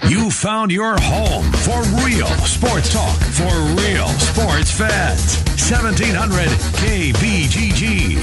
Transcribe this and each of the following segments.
You found your home for real sports talk for real sports fans. 1700 KBGG.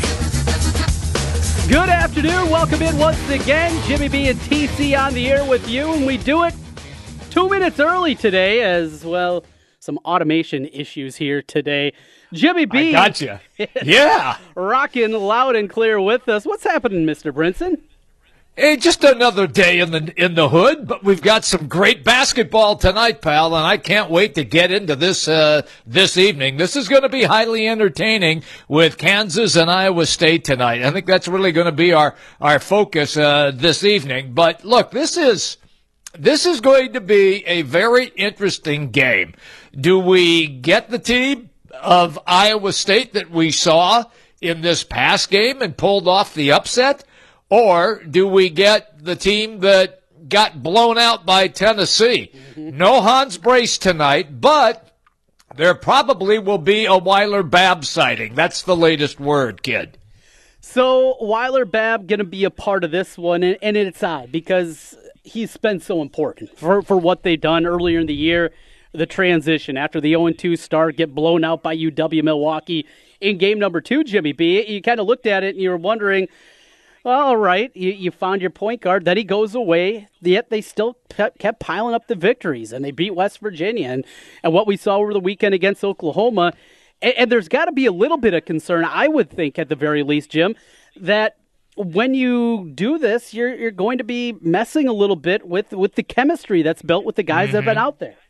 Good afternoon. Welcome in once again. Jimmy B and TC on the air with you, and we do it 2 minutes early today as well. Some automation issues here today. Jimmy B. I gotcha. Yeah. Rocking loud and clear with us. What's happening, Mr. Brinson? Hey, just another day in the hood, but we've got some great basketball tonight, pal, and I can't wait to get into this this evening. This is going to be highly entertaining with Kansas and Iowa State tonight. I think that's really going to be our focus this evening. But look, this is going to be a very interesting game. Do we get the team of Iowa State that we saw in this past game and pulled off the upset? Or do we get the team that got blown out by Tennessee? No Hans Brace tonight, but there probably will be a Weiler-Babb sighting. That's the latest word, kid. So Weiler-Babb going to be a part of this one, and it's odd because he's been so important for what they've done earlier in the year. The transition after the 0-2 start, get blown out by UW-Milwaukee in game number 2, Jimmy B. You kind of looked at it and you were wondering, well, all right, you found your point guard. Then he goes away, yet they still kept piling up the victories, and they beat West Virginia. And what we saw over the weekend against Oklahoma, and there's got to be a little bit of concern, I would think, at the very least, Jim, that when you do this, you're going to be messing a little bit with the chemistry that's built with the guys that have been out there.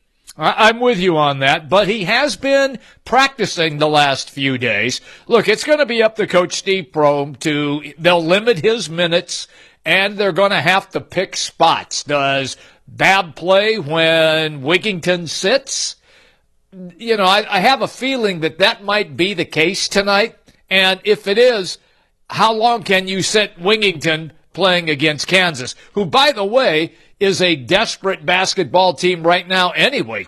I'm with you on that, but he has been practicing the last few days. Look, it's going to be up to Coach Steve Prohm they'll limit his minutes, and they're going to have to pick spots. Does Babb play when Wigginton sits? You know, I have a feeling that might be the case tonight, and if it is, how long can you sit Wigginton playing against Kansas, who, by the way, is a desperate basketball team right now anyway.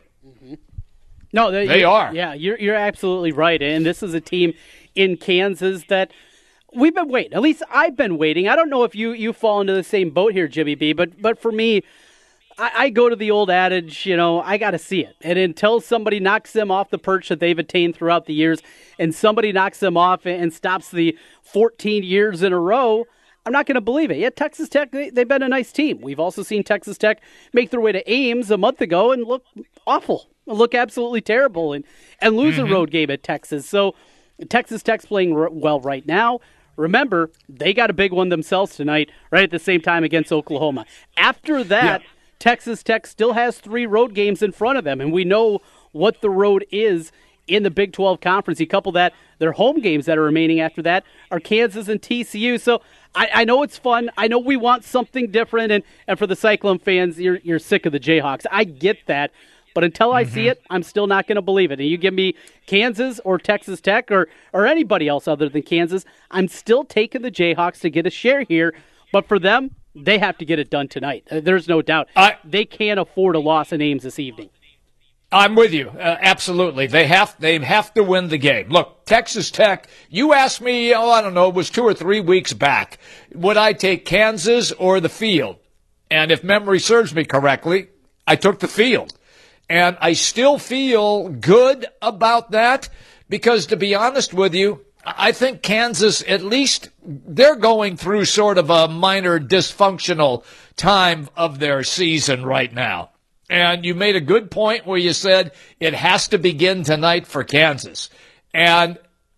No, they are. Yeah, you're absolutely right. And this is a team in Kansas that we've been waiting. At least I've been waiting. I don't know if you fall into the same boat here, Jimmy B, but for me, I go to the old adage, I got to see it. And until somebody knocks them off the perch that they've attained throughout the years, and somebody knocks them off and stops the 14 years in a row, I'm not going to believe it. Yeah, Texas Tech, they've been a nice team. We've also seen Texas Tech make their way to Ames a month ago and look awful, look absolutely terrible, and lose a road game at Texas. So Texas Tech's playing well right now. Remember, they got a big one themselves tonight, right at the same time against Oklahoma. After that, Texas Tech still has 3 road games in front of them, and we know what the road is in the Big 12 Conference. You couple that, their home games that are remaining after that are Kansas and TCU. So I know it's fun. I know we want something different, and for the Cyclone fans, you're sick of the Jayhawks. I get that, but until I see it, I'm still not going to believe it. And you give me Kansas or Texas Tech or anybody else other than Kansas, I'm still taking the Jayhawks to get a share here. But for them, they have to get it done tonight. There's no doubt. They can't afford a loss in Ames this evening. I'm with you. Absolutely. They have to win the game. Look, Texas Tech, you asked me, I don't know, it was 2 or 3 weeks back, would I take Kansas or the field? And if memory serves me correctly, I took the field. And I still feel good about that because, to be honest with you, I think Kansas, at least they're going through sort of a minor dysfunctional time of their season right now. And you made a good point where you said it has to begin tonight for Kansas. And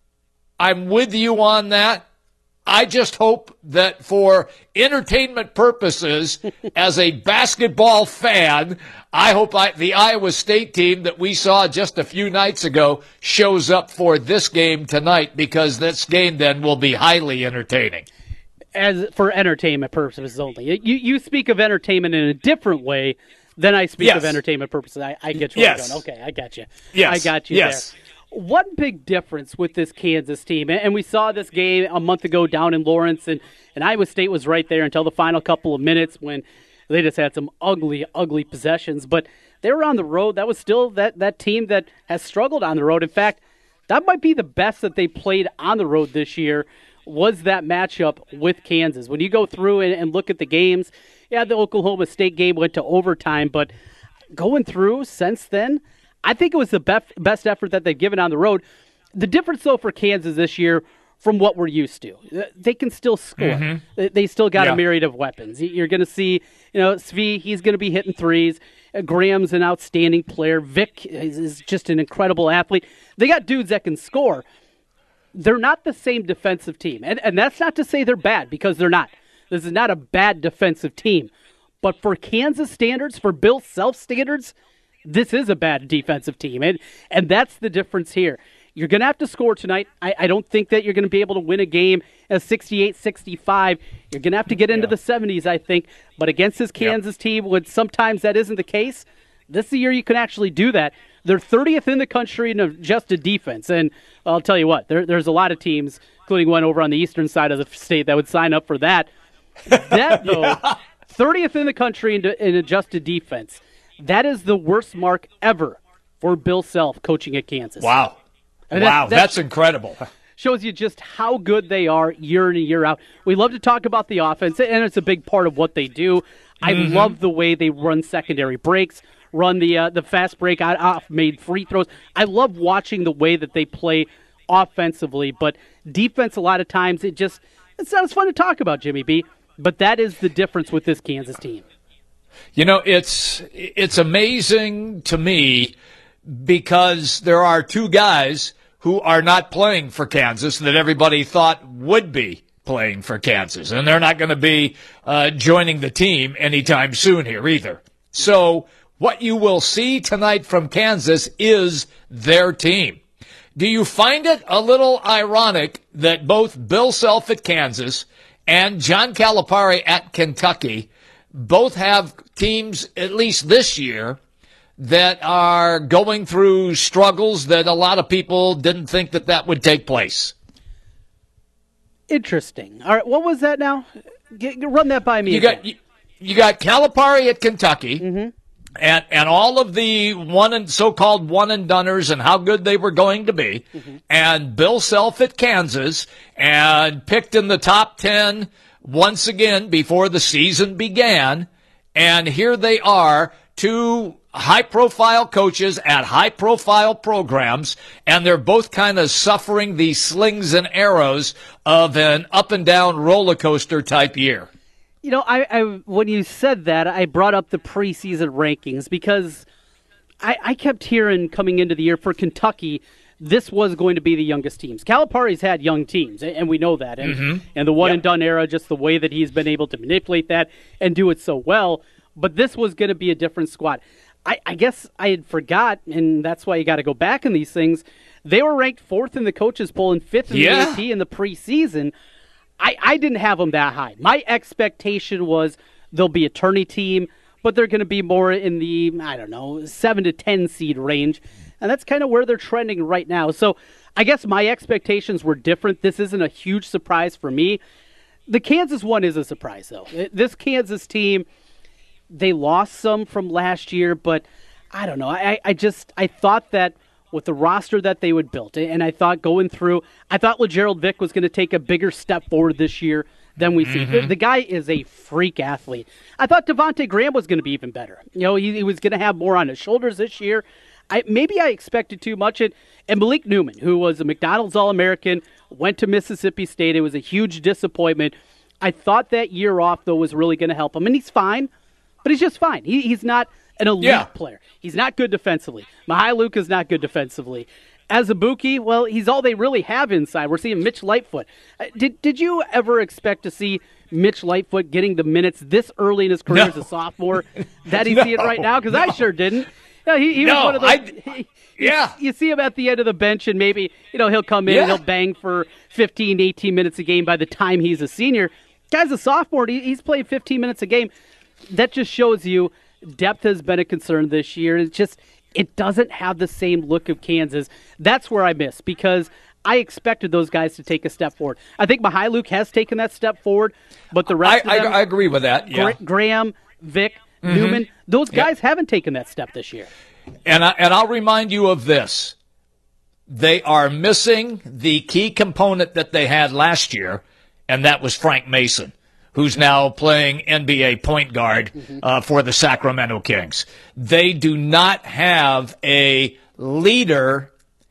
I'm with you on that. I just hope that for entertainment purposes, as a basketball fan, I hope the Iowa State team that we saw just a few nights ago shows up for this game tonight, because this game then will be highly entertaining. As for entertainment purposes only. You speak of entertainment in a different way than I speak of entertainment purposes. I get you. Okay, I got you. Yes. I got you there. One big difference with this Kansas team, and we saw this game a month ago down in Lawrence, and Iowa State was right there until the final couple of minutes when they just had some ugly, ugly possessions. But they were on the road. That was still that team that has struggled on the road. In fact, that might be the best that they played on the road this year was that matchup with Kansas. When you go through and look at the games, yeah, the Oklahoma State game went to overtime, but going through since then, I think it was the best effort that they've given on the road. The difference, though, for Kansas this year from what we're used to, they can still score. Mm-hmm. They still got a myriad of weapons. You're going to see, Svi, he's going to be hitting threes. Graham's an outstanding player. Vic is just an incredible athlete. They got dudes that can score. They're not the same defensive team. And that's not to say they're bad, because they're not. This is not a bad defensive team. But for Kansas standards, for Bill Self standards, this is a bad defensive team. And that's the difference here. You're going to have to score tonight. I don't think that you're going to be able to win a game at 68-65. You're going to have to get into the 70s, I think. But against this Kansas team, when sometimes that isn't the case, this is the year you can actually do that. They're 30th in the country in adjusted defense. And I'll tell you what, there's a lot of teams, including one over on the eastern side of the state, that would sign up for that. That, though, 30th in the country in adjusted defense. That is the worst mark ever for Bill Self coaching at Kansas. Wow. That's incredible. Shows you just how good they are year in and year out. We love to talk about the offense, and it's a big part of what they do. I love the way they run secondary breaks, run the fast break off made free throws. I love watching the way that they play offensively, but defense a lot of times it's not as fun to talk about, Jimmy B. But that is the difference with this Kansas team. It's amazing to me because there are two guys who are not playing for Kansas that everybody thought would be playing for Kansas, and they're not going to be joining the team anytime soon here either. So what you will see tonight from Kansas is their team. Do you find it a little ironic that both Bill Self at Kansas and John Calipari at Kentucky both have teams, at least this year, that are going through struggles that a lot of people didn't think that would take place? Interesting. All right, what was that now? Run that by me again. You got Calipari at Kentucky, and all of the so-called one-and-doners and how good they were going to be, and Bill Self at Kansas, and picked in the top 10 once again before the season began, and here they are, two high-profile coaches at high-profile programs, and they're both kind of suffering the slings and arrows of an up-and-down roller coaster type year. I when you said that, I brought up the preseason rankings because I kept hearing coming into the year for Kentucky, this was going to be the youngest teams. Calipari's had young teams, and we know that. And the one-and-done era, just the way that he's been able to manipulate that and do it so well. But this was going to be a different squad. I guess I had forgot, and that's why you got to go back in these things. They were ranked 4th in the coaches poll and 5th in the AP in the preseason. I didn't have them that high. My expectation was they'll be a tourney team, but they're going to be more in the, 7 to 10 seed range. And that's kind of where they're trending right now. So I guess my expectations were different. This isn't a huge surprise for me. The Kansas one is a surprise, though. This Kansas team, they lost some from last year, but I don't know. I thought that with the roster that they would build, and I thought LeGerald Vick was going to take a bigger step forward this year than we see. The guy is a freak athlete. I thought Devontae Graham was going to be even better. He was going to have more on his shoulders this year. Maybe I expected too much. And Malik Newman, who was a McDonald's All-American, went to Mississippi State. It was a huge disappointment. I thought that year off, though, was really going to help him. And he's fine, but he's just fine. He's not an elite player. He's not good defensively. Mihai is not good defensively. Azubuike, well, he's all they really have inside. We're seeing Mitch Lightfoot. Did you ever expect to see Mitch Lightfoot getting the minutes this early in his career as a sophomore that he's seeing right now? Because I sure didn't. He was one of those. You see him at the end of the bench, and maybe he'll come in and he'll bang for 15, 18 minutes a game by the time he's a senior. Guy's a sophomore. He's playing 15 minutes a game. That just shows you depth has been a concern this year. It doesn't have the same look of Kansas. That's where I miss, because I expected those guys to take a step forward. I think Mihai has taken that step forward, but the rest of them, I agree with that. Yeah. Graham, Vic, Newman, those guys haven't taken that step this year. And I'll remind you of this. they are missing the key component that they had last year, and that was Frank Mason, who's now playing NBA point guard for the Sacramento Kings. They do not have a leader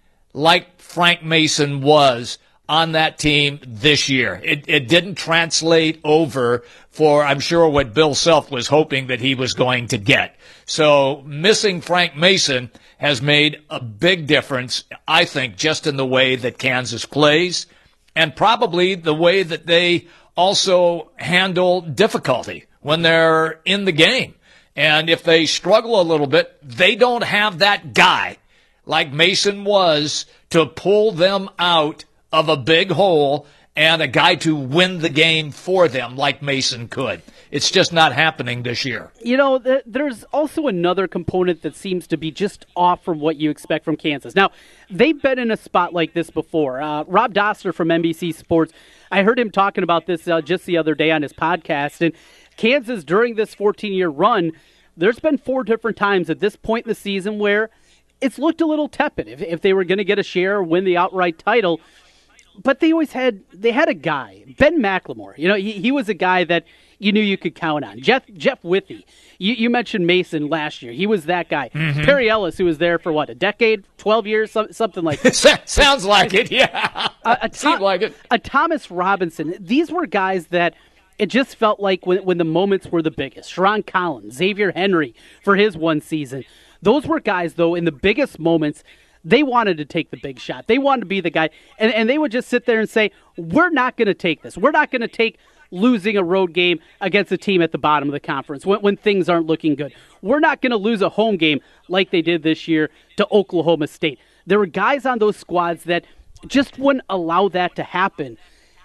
like Frank Mason was on that team this year. It didn't translate over for, I'm sure, what Bill Self was hoping that he was going to get. So missing Frank Mason has made a big difference, I think, just in the way that Kansas plays and probably the way that they also handle difficulty when they're in the game. And if they struggle a little bit, they don't have that guy like Mason was to pull them out of a big hole and a guy to win the game for them like Mason could. It's just not happening this year. You know, there's also another component that seems to be just off from what you expect from Kansas. Now, they've been in a spot like this before. Rob Doster from NBC Sports, I heard him talking about this just the other day on his podcast. And Kansas, during this 14-year run, there's been 4 different times at this point in the season where it's looked a little tepid if they were going to get a share or win the outright title. But they had a guy, Ben McLemore. You know, he was a guy that you knew you could count on. Jeff Withey. You mentioned Mason last year. He was that guy. Mm-hmm. Perry Ellis, who was there for, a decade, 12 years, something like that. Sounds like it, yeah. Seemed like it. A Thomas Robinson. These were guys that it just felt like when the moments were the biggest. Sharon Collins, Xavier Henry for his one season. Those were guys, though, in the biggest moments, they wanted to take the big shot. They wanted to be the guy. And they would just sit there and say, we're not going to take this. We're not going to take losing a road game against a team at the bottom of the conference when things aren't looking good. We're not going to lose a home game like they did this year to Oklahoma State. There were guys on those squads that just wouldn't allow that to happen.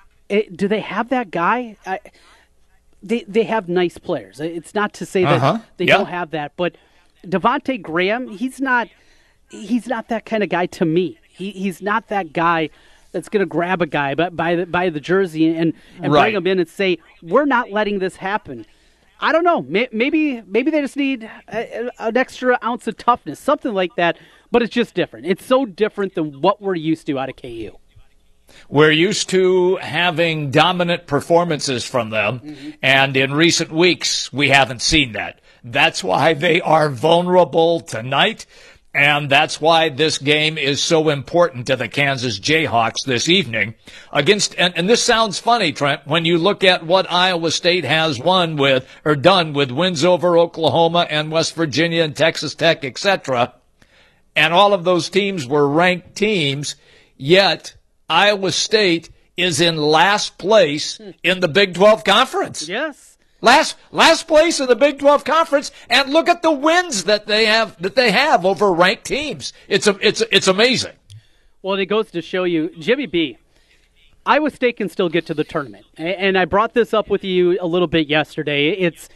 Do they have that guy? They have nice players. It's not to say that they don't have that, but Devontae Graham, he's not that kind of guy to me. He's not that guy that's going to grab a guy by the jersey and bring him in and say, we're not letting this happen. I don't know. Maybe they just need an extra ounce of toughness, something like that, but it's just different. It's so different than what we're used to out of KU. We're used to having dominant performances from them, and in recent weeks, we haven't seen that. That's why they are vulnerable tonight. And that's why this game is so important to the Kansas Jayhawks this evening against, and this sounds funny, Trent, when you look at what Iowa State has done with wins over Oklahoma and West Virginia and Texas Tech, etc. And all of those teams were ranked teams, yet Iowa State is in last place in the Big 12 Conference. Yes. Last place in the Big 12 Conference, and look at the wins that they have over ranked teams. It's amazing. Well, it goes to show you, Jimmy B, Iowa State can still get to the tournament, and I brought this up with you a little bit yesterday. It's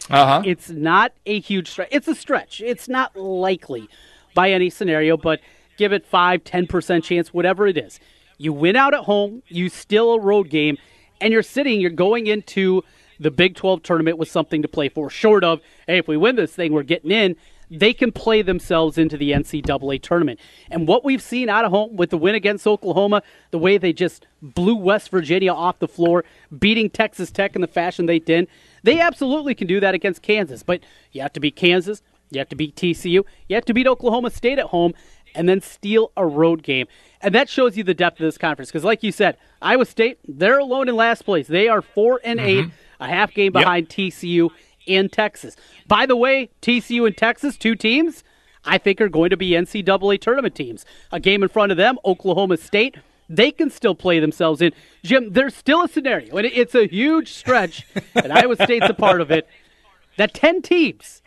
not a huge stretch. It's a stretch. It's not likely by any scenario, but give it 5-10% chance, whatever it is. You win out at home, you steal a road game, and you're going into the Big 12 tournament with something to play for, short of, hey, if we win this thing, we're getting in. They can play themselves into the NCAA tournament. And what we've seen out of home with the win against Oklahoma, the way they just blew West Virginia off the floor, beating Texas Tech in the fashion they did, they absolutely can do that against Kansas. But you have to beat Kansas, you have to beat TCU, you have to beat Oklahoma State at home, and then steal a road game. And that shows you the depth of this conference. Because like you said, Iowa State, they're alone in last place. They are 4-8, a half game behind TCU and Texas. By the way, TCU and Texas, 2 teams, I think are going to be NCAA tournament teams. A game in front of them, Oklahoma State, they can still play themselves in. Jim, there's still a scenario, and it's a huge stretch, and Iowa State's a part of it, that 10 teams,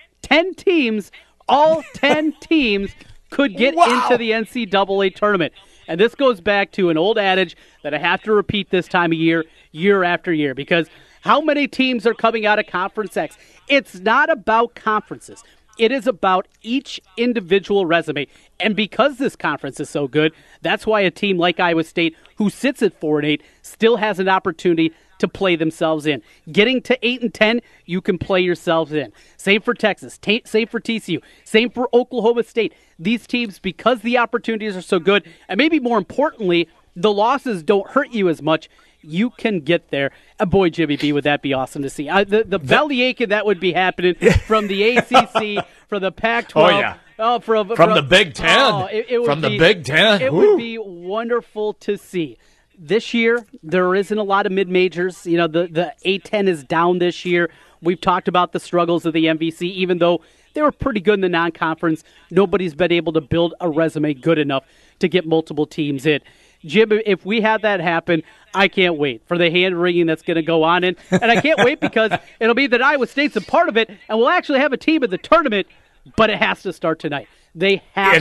all 10 teams could get into the NCAA tournament. And this goes back to an old adage that I have to repeat this time of year after year, because how many teams are coming out of Conference X? It's not about conferences. It is about each individual resume. And because this conference is so good, that's why a team like Iowa State, who sits at 4-8, still has an opportunity to play themselves in. Getting to 8-10, you can play yourselves in. Same for Texas, same for TCU, same for Oklahoma State. These teams, because the opportunities are so good, and maybe more importantly, the losses don't hurt you as much, you can get there. And boy, Jimmy B, would that be awesome to see. The belly aching that would be happening from the ACC, from the Pac-12. Oh, yeah. From the Big Ten. The Big Ten. It would be wonderful to see. This year, there isn't a lot of mid-majors. You know, the A-10 is down this year. We've talked about the struggles of the MVC, even though they were pretty good in the non-conference. Nobody's been able to build a resume good enough to get multiple teams in. Jim, if we have that happen, I can't wait for the hand-wringing that's going to go on. And I can't wait because it'll be that Iowa State's a part of it, and we'll actually have a team in the tournament, but it has to start tonight. They have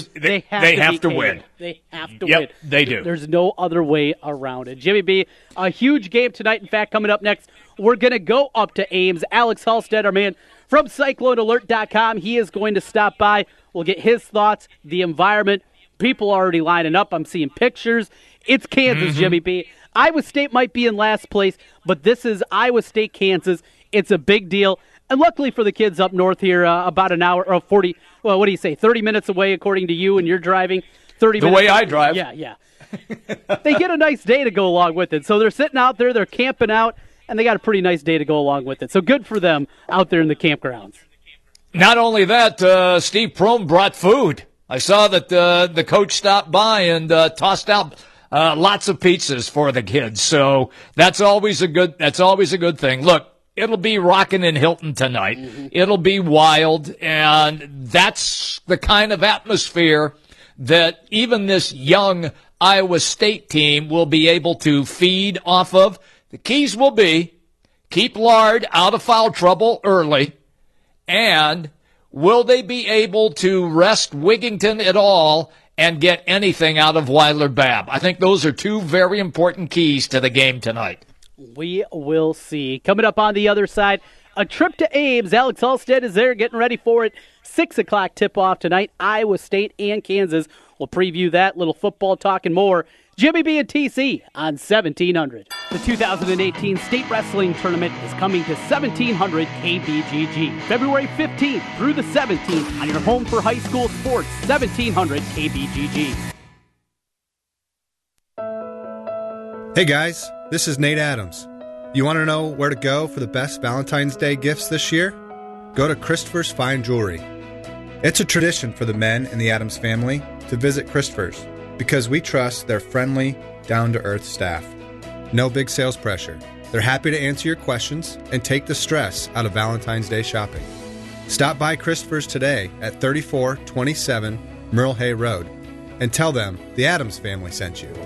to win. They have to win. They do. There's no other way around it. Jimmy B, a huge game tonight. In fact, coming up next, we're going to go up to Ames. Alex Halstead, our man from CycloneAlert.com, he is going to stop by. We'll get his thoughts, the environment. People are already lining up. I'm seeing pictures. It's Kansas, Jimmy B. Iowa State might be in last place, but this is Iowa State, Kansas. It's a big deal. And luckily for the kids up north here, about an hour or 40, well, what do you say, 30 minutes away according to you, and you're driving 30 minutes. The way I drive. Yeah. They get a nice day to go along with it. So they're sitting out there, they're camping out, and they got a pretty nice day to go along with it. So good for them out there in the campgrounds. Not only that, Steve Prohm brought food. I saw that the coach stopped by and tossed out lots of pizzas for the kids. So that's always a good thing. Look, it'll be rocking in Hilton tonight. Mm-hmm. It'll be wild, and that's the kind of atmosphere that even this young Iowa State team will be able to feed off of. The keys will be keep Lard out of foul trouble early, and will they be able to rest Wigington at all and get anything out of Weiler-Babb? I think those are two very important keys to the game tonight. We will see. Coming up on the other side, a trip to Ames. Alex Halstead is there getting ready for it. 6 o'clock tip-off tonight, Iowa State and Kansas. We'll preview that, little football talk and more. Jimmy B and TC on 1700. The 2018 State Wrestling Tournament is coming to 1700 KBGG. February 15th through the 17th on your home for high school sports, 1700 KBGG. Hey guys, this is Nate Adams. You want to know where to go for the best Valentine's Day gifts this year? Go to Christopher's Fine Jewelry. It's a tradition for the men in the Adams family to visit Christopher's because we trust their friendly, down-to-earth staff. No big sales pressure. They're happy to answer your questions and take the stress out of Valentine's Day shopping. Stop by Christopher's today at 3427 Merle Hay Road and tell them the Adams family sent you.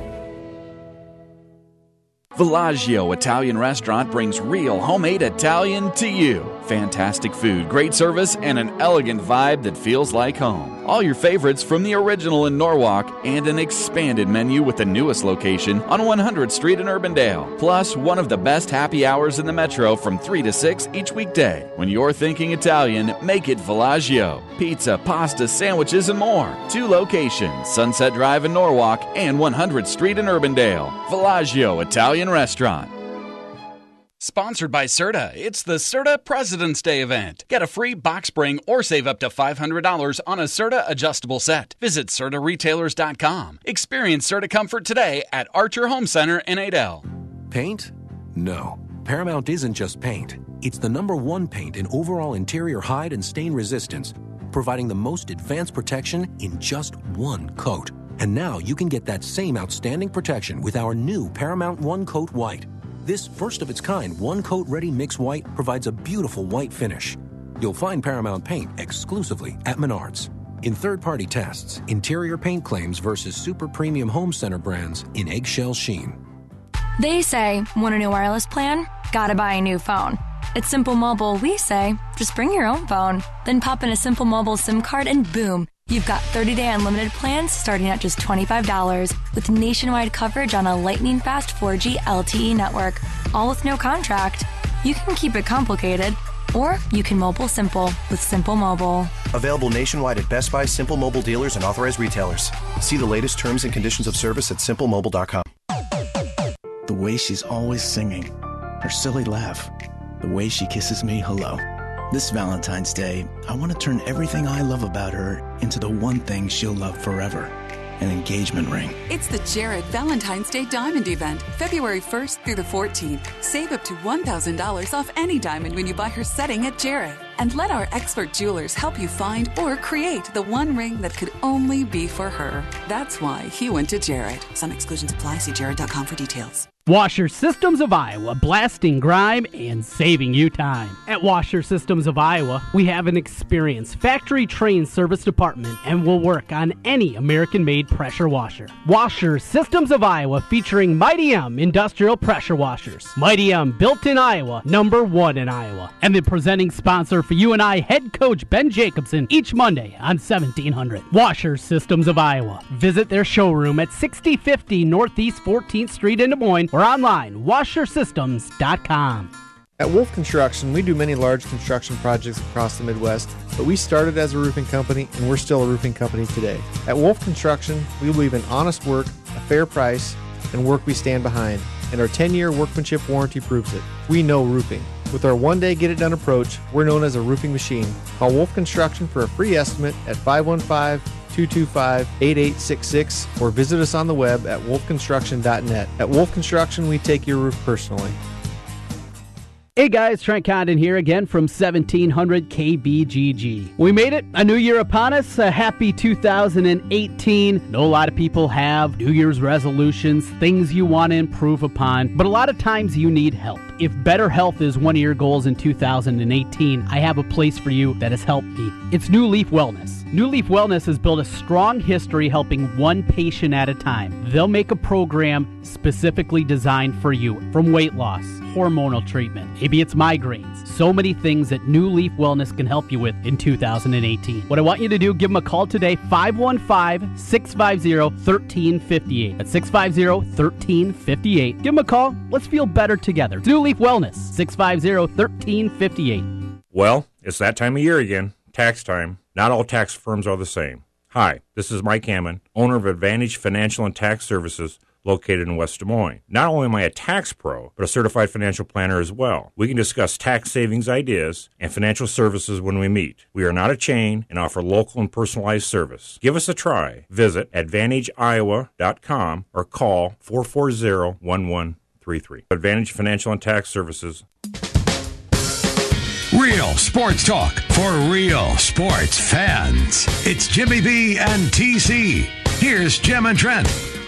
Villaggio Italian Restaurant brings real homemade Italian to you. Fantastic food, great service, and an elegant vibe that feels like home. All your favorites from the original in Norwalk and an expanded menu with the newest location on 100th Street in Urbandale. Plus, one of the best happy hours in the metro from 3 to 6 each weekday. When you're thinking Italian, make it Villaggio. Pizza, pasta, sandwiches, and more. 2 locations, Sunset Drive in Norwalk and 100th Street in Urbandale. Villaggio Italian Restaurant. Sponsored by Serta, it's the Serta President's Day event. Get a free box spring or save up to $500 on a Serta adjustable set. Visit CertaRetailers.com. Experience Serta comfort today at Archer Home Center in Adel. Paint? No. Paramount isn't just paint. It's the #1 paint in overall interior hide and stain resistance, providing the most advanced protection in just one coat. And now you can get that same outstanding protection with our new Paramount One Coat White. This first-of-its-kind one-coat ready mix white provides a beautiful white finish. You'll find Paramount paint exclusively at Menards. In third-party tests, interior paint claims versus super premium home center brands in eggshell sheen. They say, want a new wireless plan? Gotta buy a new phone. At Simple Mobile, we say, just bring your own phone. Then pop in a Simple Mobile SIM card and boom, you've got 30-day unlimited plans starting at just $25 with nationwide coverage on a lightning-fast 4G LTE network, all with no contract. You can keep it complicated, or you can mobile simple with Simple Mobile. Available nationwide at Best Buy, Simple Mobile dealers, and authorized retailers. See the latest terms and conditions of service at simplemobile.com. The way she's always singing, her silly laugh, the way she kisses me hello. This Valentine's Day, I want to turn everything I love about her into the one thing she'll love forever, an engagement ring. It's the Jared Valentine's Day Diamond Event, February 1st through the 14th. Save up to $1,000 off any diamond when you buy her setting at Jared. And let our expert jewelers help you find or create the one ring that could only be for her. That's why he went to Jared. Some exclusions apply. See jared.com for details. Washer Systems of Iowa, blasting grime and saving you time. At Washer Systems of Iowa, we have an experienced factory-trained service department and will work on any American-made pressure washer. Washer Systems of Iowa, featuring Mighty M industrial pressure washers. Mighty M, built in Iowa, #1 in Iowa. And the presenting sponsor for you and I, head coach Ben Jacobson, each Monday on 1700. Washer Systems of Iowa. Visit their showroom at 6050 Northeast 14th Street in Des Moines, or online, washersystems.com. At Wolf Construction, we do many large construction projects across the Midwest, but we started as a roofing company, and we're still a roofing company today. At Wolf Construction, we believe in honest work, a fair price, and work we stand behind, and our 10-year workmanship warranty proves it. We know roofing. With our one-day get-it-done approach, we're known as a roofing machine. Call Wolf Construction for a free estimate at 515-225-8866 or visit us on the web at wolfconstruction.net. At Wolf Construction, we take your roof personally. Hey guys, Trent Condon here again from 1700 KBGG. We made it, a new year upon us, a happy 2018. Know a lot of people have New Year's resolutions, things you want to improve upon, but a lot of times you need help. If better health is one of your goals in 2018, I have a place for you that has helped me. It's New Leaf Wellness. New Leaf Wellness has built a strong history helping one patient at a time. They'll make a program specifically designed for you, from weight loss, hormonal treatment, maybe it's migraines, so many things that New Leaf Wellness can help you with in 2018. What I want you to do, give them a call today, 515-650-1358. That's 650-1358. Give them a call. Let's feel better together. It's New Leaf Wellness, 650-1358. Well, it's that time of year again, tax time. Not all tax firms are the same. Hi, this is Mike Hammond, owner of Advantage Financial and Tax Services, located in West Des Moines. Not only am I a tax pro, but a certified financial planner as well. We can discuss tax savings ideas and financial services when we meet. We are not a chain and offer local and personalized service. Give us a try. Visit AdvantageIowa.com or call 440-1133. Advantage Financial and Tax Services. Real sports talk for real sports fans. It's Jimmy B and TC. Here's Jim and Trent.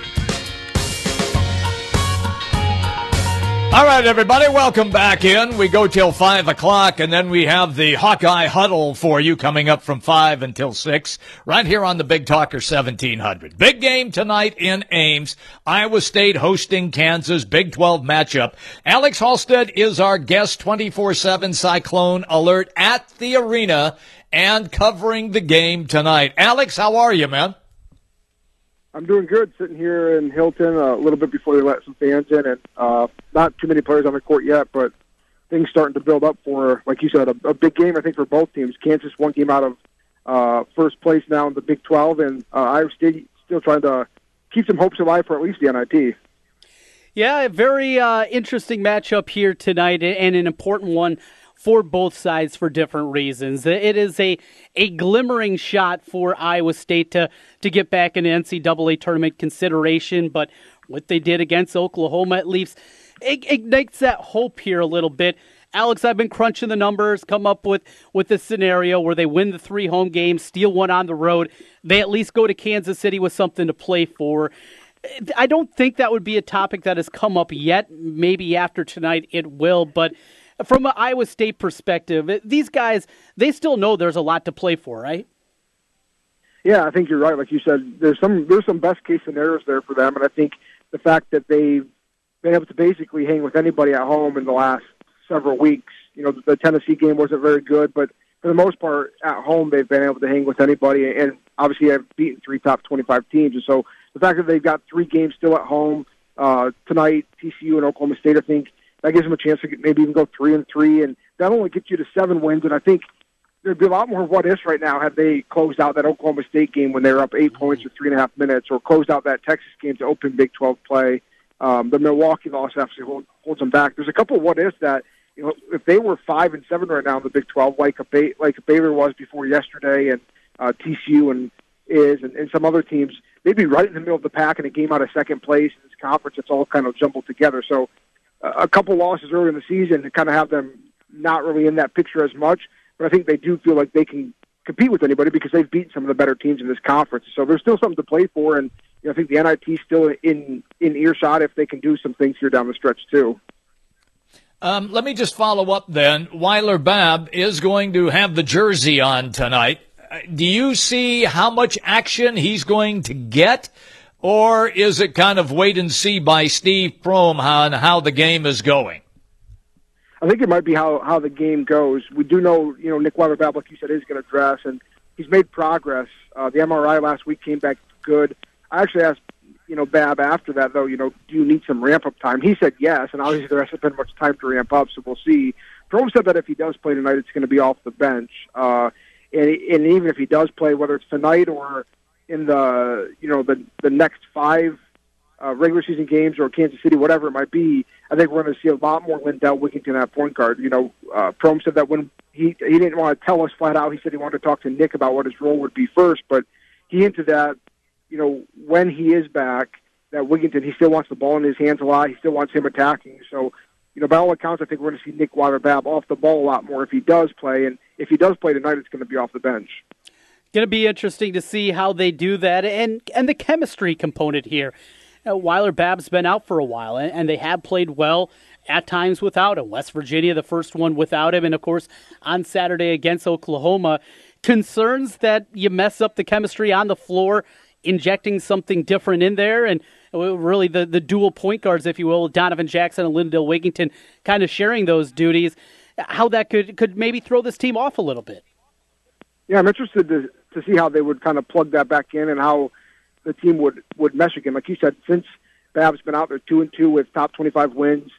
All right, everybody, welcome back in. We go till 5 o'clock, and then we have the Hawkeye Huddle for you coming up from 5 until 6, right here on the Big Talker 1700. Big game tonight in Ames. Iowa State hosting Kansas, Big 12 matchup. Alex Halstead is our guest, 24/7 Cyclone Alert at the arena and covering the game tonight. Alex, how are you, man? I'm doing good, sitting here in Hilton a little bit before they let some fans in, and not too many players on the court yet, but things starting to build up for, like you said, a big game, I think, for both teams. Kansas one game out of first place now in the Big 12, and Iowa State still trying to keep some hopes alive for at least the NIT. Yeah, a very interesting matchup here tonight, and an important one for both sides for different reasons. It is a glimmering shot for Iowa State to get back in NCAA tournament consideration, but what they did against Oklahoma, it ignites that hope here a little bit. Alex, I've been crunching the numbers, come up with a scenario where they win the 3 home games, steal one on the road. They at least go to Kansas City with something to play for. I don't think that would be a topic that has come up yet. Maybe after tonight it will, but from an Iowa State perspective, these guys, they still know there's a lot to play for, right? Yeah, I think you're right. Like you said, there's some best case scenarios there for them, and I think the fact that they've been able to basically hang with anybody at home in the last several weeks. You know, the Tennessee game wasn't very good, but for the most part, at home they've been able to hang with anybody, and obviously have beaten 3 top 25 teams. And so the fact that they've got 3 games still at home tonight, TCU and Oklahoma State, I think that gives them a chance to maybe even go 3-3, and that only gets you to 7 wins. And I think there'd be a lot more what-ifs right now had they closed out that Oklahoma State game when they were up 8 points for 3.5 minutes, or closed out that Texas game to open Big 12 play. The Milwaukee loss actually holds them back. There's a couple of what-ifs that, if they were 5-7 right now in the Big 12, like Baylor was before yesterday, and TCU and some other teams, they'd be right in the middle of the pack in a game out of second place in this conference. It's all kind of jumbled together. So a couple losses early in the season to kind of have them not really in that picture as much, but I think they do feel like they can compete with anybody because they've beaten some of the better teams in this conference. So there's still something to play for, and I think the NIT's still in earshot if they can do some things here down the stretch too. Let me just follow up then. Weiler Babb is going to have the jersey on tonight. Do you see how much action he's going to get, or is it kind of wait and see by Steve Prohm on how the game is going? I think it might be how the game goes. We do know, Nick Weiler Babb, like you said, is going to dress, and he's made progress. The MRI last week came back good. I actually asked, Babb after that, though, do you need some ramp-up time? He said yes, and obviously there hasn't been much time to ramp up, so we'll see. Prohm said that if he does play tonight, it's going to be off the bench. And even if he does play, whether it's tonight or in the next 5 regular season games or Kansas City, whatever it might be, I think we're going to see a lot more Lindell Wigginton at point guard. Prohm said that when he didn't want to tell us flat out, he said he wanted to talk to Nick about what his role would be first, but he hinted that, when he is back, that Wigginton, he still wants the ball in his hands a lot. He still wants him attacking. So, by all accounts, I think we're going to see Nick Weiler Babb off the ball a lot more if he does play. And if he does play tonight, it's going to be off the bench. Going to be interesting to see how they do that and the chemistry component here. Weiler Babb's been out for a while, and they have played well at times without him. West Virginia, the first one without him, and, of course, on Saturday against Oklahoma. Concerns that you mess up the chemistry on the floor, injecting something different in there, and really the dual point guards, if you will, Donovan Jackson and Lindell Wigginton kind of sharing those duties, how that could maybe throw this team off a little bit. Yeah, I'm interested to see how they would kind of plug that back in and how the team would mesh again. Like you said, since Babb's been out there 2-2 with top 25 wins,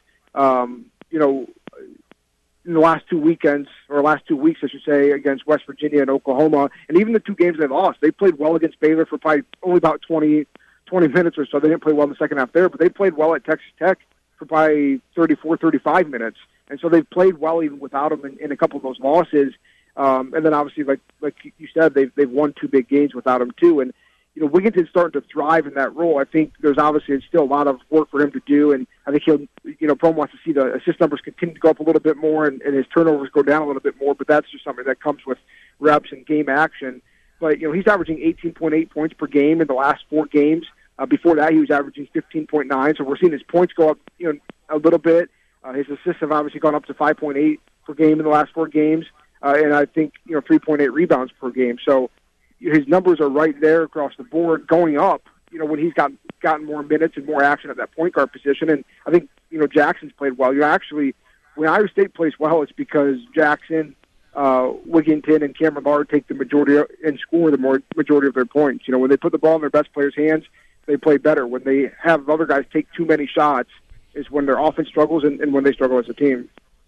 in the last 2 weekends, or last 2 weeks, I should say, against West Virginia and Oklahoma, and even the 2 games they lost, they played well against Baylor for probably only about 20 minutes or so. They didn't play well in the second half there, but they played well at Texas Tech for probably 34, 35 minutes. And so they've played well even without them in a couple of those losses. And then obviously, like you said, they've won 2 big games without him too. And Wigginton's starting to thrive in that role. I think there's obviously still a lot of work for him to do, and I think Prohm wants to see the assist numbers continue to go up a little bit more and his turnovers go down a little bit more, but that's just something that comes with reps and game action. But, he's averaging 18.8 points per game in the last 4 games. Before that, he was averaging 15.9, so we're seeing his points go up, a little bit. His assists have obviously gone up to 5.8 per game in the last 4 games, and I think, 3.8 rebounds per game. So, his numbers are right there across the board, going up, when he's gotten more minutes and more action at that point guard position. And I think, Jackson's played well. When Iowa State plays well, it's because Jackson, Wigginton, and Cameron Lard take the majority and score the majority of their points. When they put the ball in their best players' hands, they play better. When they have other guys take too many shots is when their offense struggles and when they struggle as a team.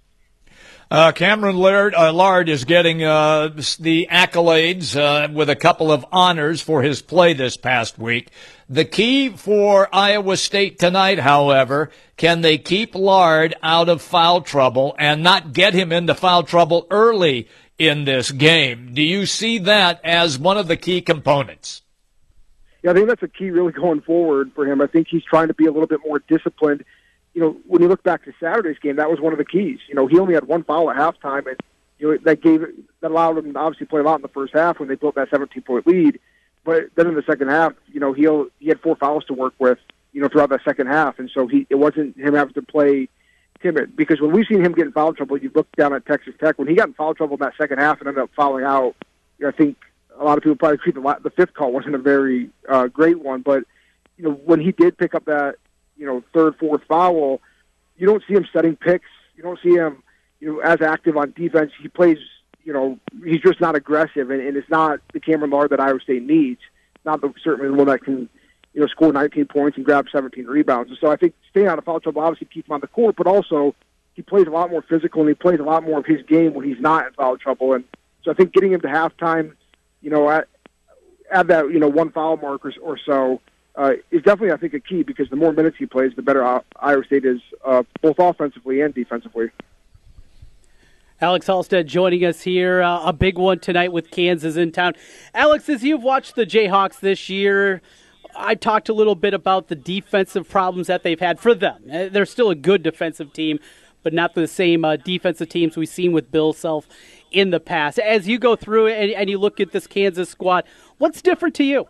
Cameron Lard is getting the accolades with a couple of honors for his play this past week. The key for Iowa State tonight, however, can they keep Lard out of foul trouble and not get him into foul trouble early in this game? Do you see that as one of the key components? Yeah, I think that's a key really going forward for him. I think he's trying to be a little bit more disciplined. When you look back to Saturday's game, that was one of the keys. He only had 1 foul at halftime, and that allowed him to obviously play a lot in the first half when they built that 17-point lead. But then in the second half, he had 4 fouls to work with, throughout that second half, and so it wasn't him having to play timid. Because when we've seen him get in foul trouble, you look down at Texas Tech, when he got in foul trouble in that second half and ended up fouling out, I think a lot of people probably agree the 5th call wasn't a very great one. But when he did pick up that 3rd, 4th foul, you don't see him setting picks. You don't see him, as active on defense. He plays, he's just not aggressive, and it's not the Cameron Lard that Iowa State needs. Not certainly the one that can, score 19 points and grab 17 rebounds. And so I think staying out of foul trouble obviously keeps him on the court, but also he plays a lot more physical and he plays a lot more of his game when he's not in foul trouble. And so I think getting him to halftime, at that 1 foul mark or so, is definitely, I think, a key, because the more minutes he plays, the better Iowa State is, both offensively and defensively. Alex Halstead joining us here. A big one tonight with Kansas in town. Alex, as you've watched the Jayhawks this year, I talked a little bit about the defensive problems that they've had for them. They're still a good defensive team, but not the same defensive teams we've seen with Bill Self in the past. As you go through it and you look at this Kansas squad, what's different to you?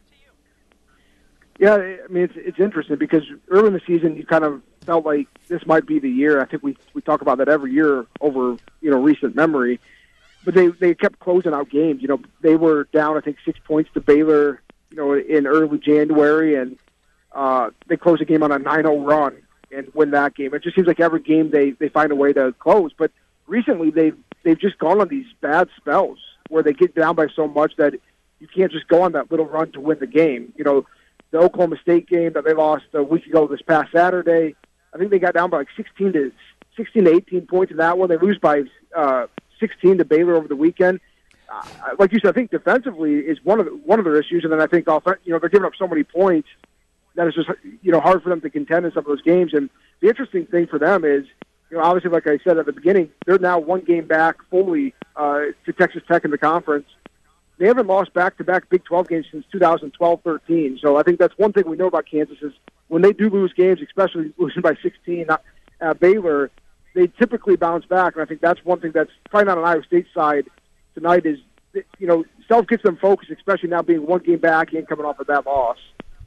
Yeah, I mean, it's interesting, because early in the season you kind of felt like this might be the year. I think we talk about that every year over, recent memory. But they kept closing out games. They were down, I think, 6 points to Baylor, in early January, and they closed the game on a 9-0 run and win that game. It just seems like every game they find a way to close. But recently they've just gone on these bad spells where they get down by so much that you can't just go on that little run to win the game. The Oklahoma State game that they lost a week ago this past Saturday, I think they got down by like 16 to 18 points in that one. They lose by 16 to Baylor over the weekend. Like you said, I think defensively is one of their issues, and then I think they're giving up so many points that it's just hard for them to contend in some of those games. And the interesting thing for them is, obviously, like I said at the beginning, they're now one game back fully to Texas Tech in the conference. They haven't lost back-to-back Big 12 games since 2012-13. So I think that's one thing we know about Kansas is when they do lose games, especially losing by 16 at Baylor, they typically bounce back. And I think that's one thing that's probably not on Iowa State's side tonight is, Self gets them focused, especially now being one game back and coming off of that loss.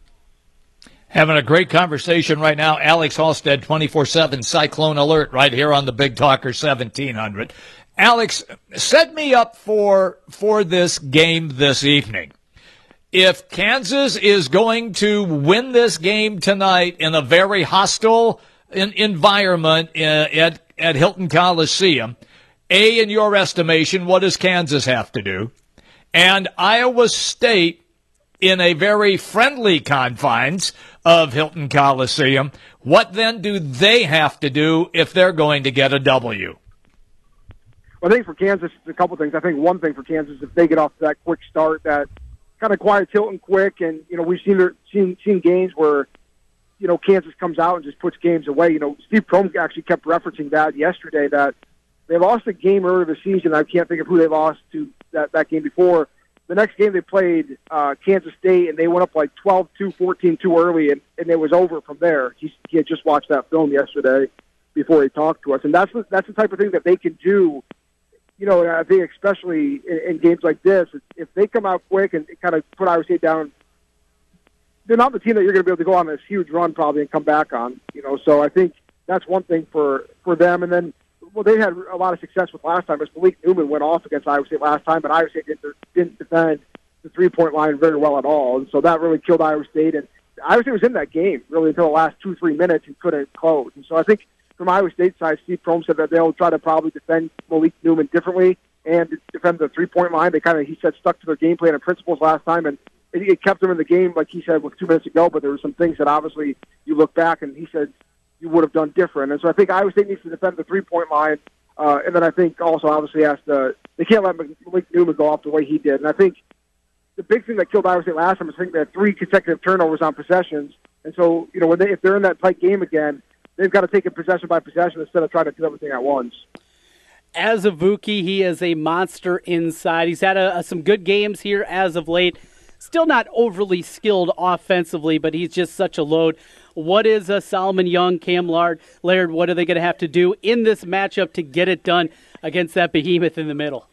Having a great conversation right now. Alex Halstead, 24/7 Cyclone Alert, right here on the Big Talker 1700. Alex, set me up for this game this evening. If Kansas is going to win this game tonight in a very hostile environment at Hilton Coliseum, in your estimation, what does Kansas have to do? And Iowa State, in a very friendly confines of Hilton Coliseum, what then do they have to do if they're going to get a W? Well, I think for Kansas, it's a couple things. I think one thing for Kansas, if they get off to that quick start, that kind of quiets Hilton quick, and we've seen games where Kansas comes out and just puts games away. Steve Prohm actually kept referencing that yesterday, that they lost a game earlier this season. I can't think of who they lost to that game before. The next game they played Kansas State, and they went up like 12-2, 14-2 early, and it was over from there. He had just watched that film yesterday before he talked to us, and that's the type of thing that they can do. I think especially in games like this, if they come out quick and kind of put Iowa State down, they're not the team that you're going to be able to go on this huge run probably and come back on. So I think that's one thing for them. And then, they had a lot of success with last time. As Malik Newman went off against Iowa State last time, but Iowa State didn't defend the three-point line very well at all. And so that really killed Iowa State. And Iowa State was in that game really until the last 2-3 minutes and couldn't close. And so I think from Iowa State's side, Steve Prohm said that they'll try to probably defend Malik Newman differently and defend the three-point line. They he said, stuck to their game plan and principles last time, and it kept them in the game, like he said, with 2 minutes ago, but there were some things that obviously you look back and he said you would have done different. And so I think Iowa State needs to defend the three-point line, and then I think also obviously they can't let Malik Newman go off the way he did. And I think the big thing that killed Iowa State last time is I think they had 3 consecutive turnovers on possessions. And so, if they're in that tight game again, they've got to take it possession by possession instead of trying to do everything at once. As a Vuki, he is a monster inside. He's had some good games here as of late. Still not overly skilled offensively, but he's just such a load. What is Solomon Young, Cam Laird, what are they going to have to do in this matchup to get it done against that behemoth in the middle?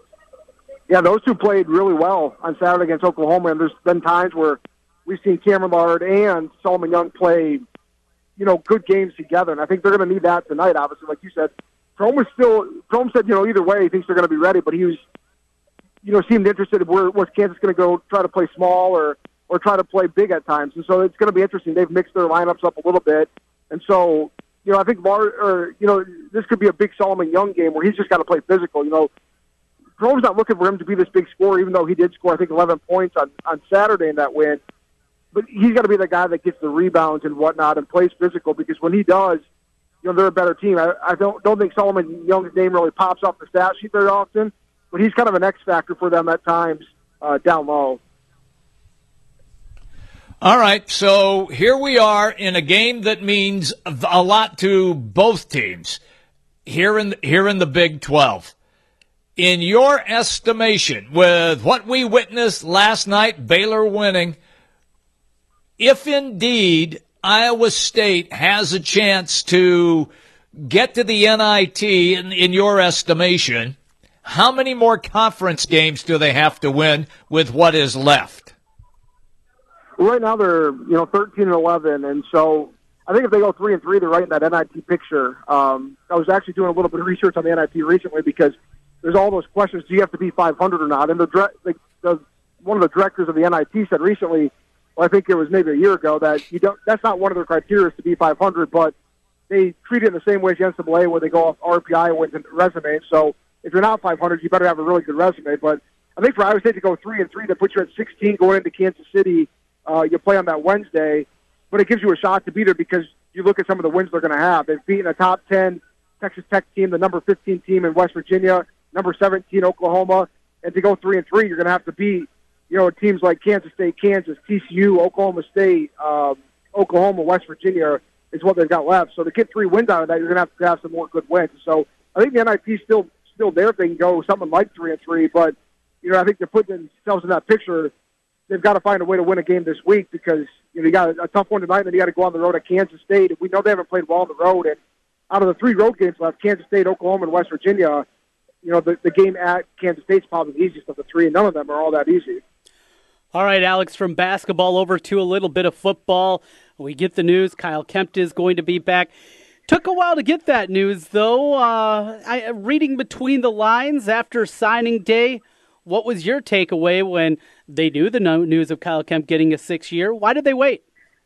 Yeah, those two played really well on Saturday against Oklahoma, and there's been times where we've seen Cameron Laird and Solomon Young play, good games together, and I think they're going to need that tonight, obviously. Like you said, Prohm said, either way he thinks they're going to be ready, but he was, seemed interested in was Kansas going to go try to play small or try to play big at times. And so it's going to be interesting. They've mixed their lineups up a little bit. And so, I think this could be a big Solomon Young game where he's just got to play physical. Prohm's not looking for him to be this big scorer, even though he did score, I think, 11 points on Saturday in that win. But he's got to be the guy that gets the rebounds and whatnot and plays physical, because when he does, they're a better team. I don't think Solomon Young's name really pops off the stat sheet very often, but he's kind of an X factor for them at times down low. All right, so here we are in a game that means a lot to both teams here in the Big 12. In your estimation, with what we witnessed last night, Baylor winning, if indeed Iowa State has a chance to get to the NIT, in your estimation, how many more conference games do they have to win with what is left? Right now they're 13-11, and so I think if they go 3-3, they're right in that NIT picture. I was actually doing a little bit of research on the NIT recently because there's all those questions: do you have to be 500 or not? And one of the directors of the NIT said recently, well, I think it was maybe a year ago, that that's not one of their criteria to be 500, but they treat it in the same way as the NCAA, where they go off RPI wins and resume. So if you're not 500, you better have a really good resume. But I think for Iowa State to go 3-3, that puts you at 16 going into Kansas City. You play on that Wednesday, but it gives you a shot to beat her because you look at some of the wins they're going to have. They've beaten a top 10 Texas Tech team, the number 15 team in West Virginia, number 17 Oklahoma, and to go 3-3, you're going to have to beat teams like Kansas State, Kansas, TCU, Oklahoma State, Oklahoma, West Virginia is what they've got left. So to get 3 wins out of that, you're going to have some more good wins. So I think the NIT is still there if they can go something like 3-3, but I think they're putting themselves in that picture. They've got to find a way to win a game this week because you got a tough one tonight, and then you got to go on the road at Kansas State. We know they haven't played well on the road, and out of the 3 road games left, Kansas State, Oklahoma, and West Virginia, the game at Kansas State's probably the easiest of the 3, and none of them are all that easy. All right, Alex, from basketball over to a little bit of football. We get the news Kyle Kempt is going to be back. Took a while to get that news, though. Reading between the lines after signing day, what was your takeaway when they knew the news of Kyle Kempt getting a 6th year? Why did they wait?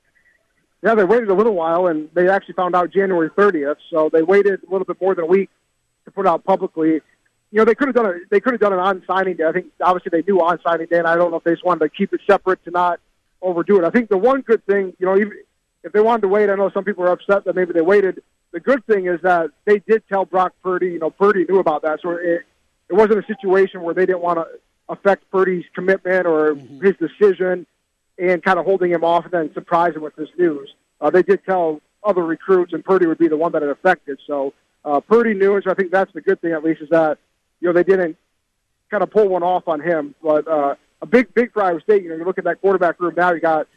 Yeah, they waited a little while, and they actually found out January 30th, so they waited a little bit more than a week to put it out publicly. They could have done an on-signing day. I think, obviously, they knew on-signing day, and I don't know if they just wanted to keep it separate to not overdo it. I think the one good thing, even if they wanted to wait, I know some people are upset that maybe they waited. The good thing is that they did tell Brock Purdy, Purdy knew about that, so it wasn't a situation where they didn't want to affect Purdy's commitment or his decision and kind of holding him off and then surprise him with this news. They did tell other recruits, and Purdy would be the one that it affected. So Purdy knew, and so I think that's the good thing, at least, is that they didn't kind of pull one off on him. But a big for Iowa State. You look at that quarterback room now. You got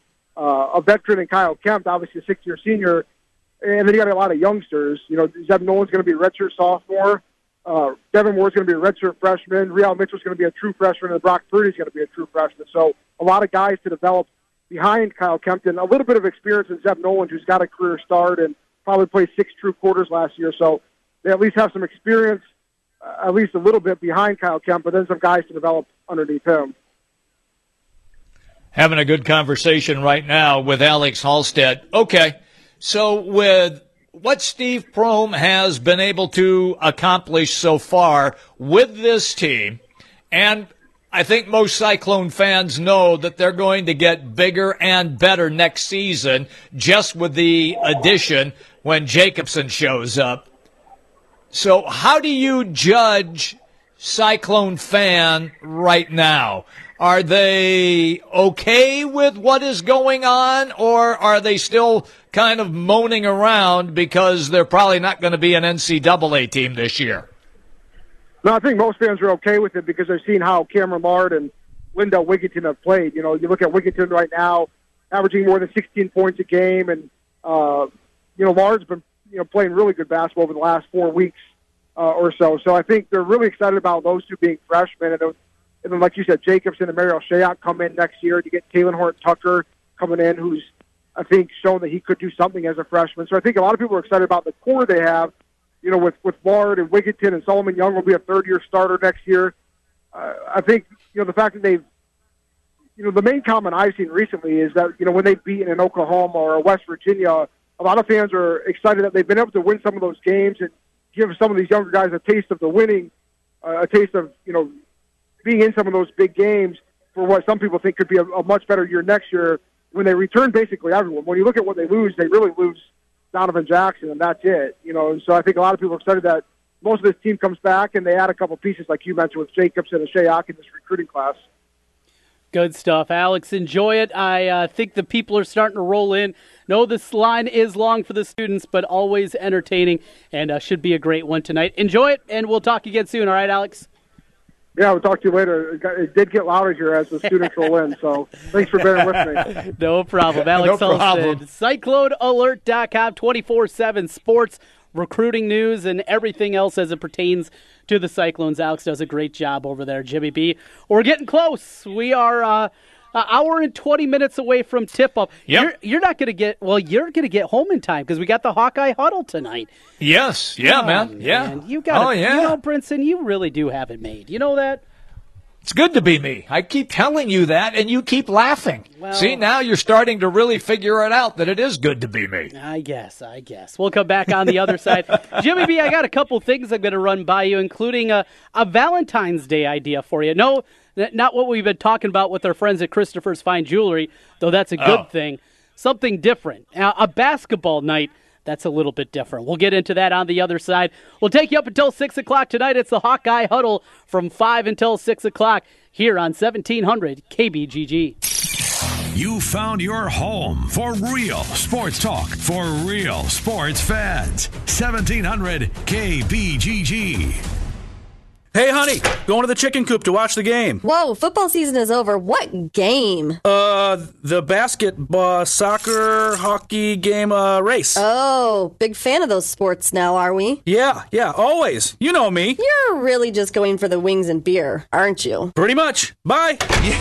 a veteran in Kyle Kempt, obviously a 6th-year senior, and then you got a lot of youngsters. Zeb Nolan's going to be a redshirt sophomore. Devin Moore's going to be a redshirt freshman. Real Mitchell's going to be a true freshman, and Brock Purdy's going to be a true freshman. So a lot of guys to develop behind Kyle Kempt, and a little bit of experience in Zeb Nolan, who's got a career start and probably played 6 true quarters last year. So they at least have some experience, at least a little bit behind Kyle Kempt, but then some guys to develop underneath him. Having a good conversation right now with Alex Halstead. Okay, so with what Steve Prohm has been able to accomplish so far with this team, and I think most Cyclone fans know that they're going to get bigger and better next season just with the addition when Jacobson shows up. So how do you judge Cyclone fan right now? Are they okay with what is going on, or are they still kind of moaning around because they're probably not going to be an NCAA team this year? No, I think most fans are okay with it because they've seen how Cameron Lard and Lindell Wigginton have played. You look at Wigginton right now, averaging more than 16 points a game, and Lard's been playing really good basketball over the last 4 weeks or so. So I think they're really excited about those two being freshmen. And then, like you said, Jacobson and Mariel Shayok come in next year. You get Taylor Horton-Tucker coming in, who's, I think, shown that he could do something as a freshman. So I think a lot of people are excited about the core they have, with Lard and Wigginton, and Solomon Young will be a 3rd-year starter next year. I think, the fact that they've, the main comment I've seen recently is that, when they've beaten in Oklahoma or West Virginia, a lot of fans are excited that they've been able to win some of those games and give some of these younger guys a taste of the winning, a taste of, being in some of those big games for what some people think could be a much better year next year when they return basically everyone. When you look at what they lose, they really lose Donovan Jackson, and that's it. And so I think a lot of people are excited that most of this team comes back and they add a couple pieces, like you mentioned, with Jacobson and Shayok in this recruiting class. Good stuff, Alex. Enjoy it. I think the people are starting to roll in. No, this line is long for the students, but always entertaining, and should be a great one tonight. Enjoy it, and we'll talk again soon. All right, Alex? Yeah, we'll talk to you later. It did get louder here as the students roll in, so thanks for bearing with me. No problem. Alex Hulsted, CycloneAlert.com, 24/7 sports, recruiting news, and everything else as it pertains to the Cyclones. Alex does a great job over there, Jimmy B. We're getting close. We are an hour and 20 minutes away from tip-off. Yep. You're not going to get, well, you're going to get home in time because we got the Hawkeye Huddle tonight. Yes. Yeah, man. Yeah. You got yeah. You know, Brinson, you really do have it made. You know that? It's good to be me. I keep telling you that, and you keep laughing. Well, see, now you're starting to really figure it out that it is good to be me. I guess. We'll come back on the other side. Jimmy B, I got a couple things I'm going to run by you, including a Valentine's Day idea for you. No, not what we've been talking about with our friends at Christopher's Fine Jewelry, though that's a good thing. Something different. A basketball night. That's a little bit different. We'll get into that on the other side. We'll take you up until 6 o'clock tonight. It's the Hawkeye Huddle from 5 until 6 o'clock here on 1700 KBGG. You found your home for real sports talk for real sports fans. 1700 KBGG. Hey, honey, going to the chicken coop to watch the game. Whoa, football season is over. What game? The basketball, soccer, hockey game, race. Oh, big fan of those sports now, are we? Yeah, always. You know me. You're really just going for the wings and beer, aren't you? Pretty much. Bye.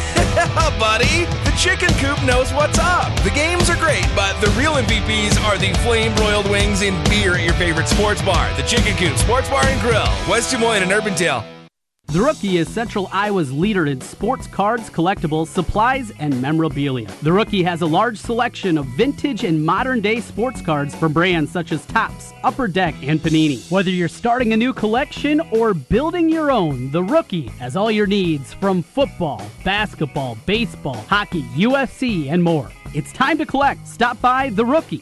Yeah, buddy. The chicken coop knows what's up. The games are great, but the real MVPs are the flame-broiled wings and beer at your favorite sports bar. The Chicken Coop Sports Bar and Grill, West Des Moines and Urbandale. The Rookie is Central Iowa's leader in sports cards, collectibles, supplies, and memorabilia. The Rookie has a large selection of vintage and modern-day sports cards from brands such as Topps, Upper Deck, and Panini. Whether you're starting a new collection or building your own, The Rookie has all your needs from football, basketball, baseball, hockey, UFC, and more. It's time to collect. Stop by The Rookie,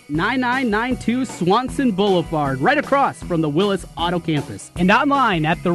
9992 Swanson Boulevard, right across from the Willis Auto Campus, and online at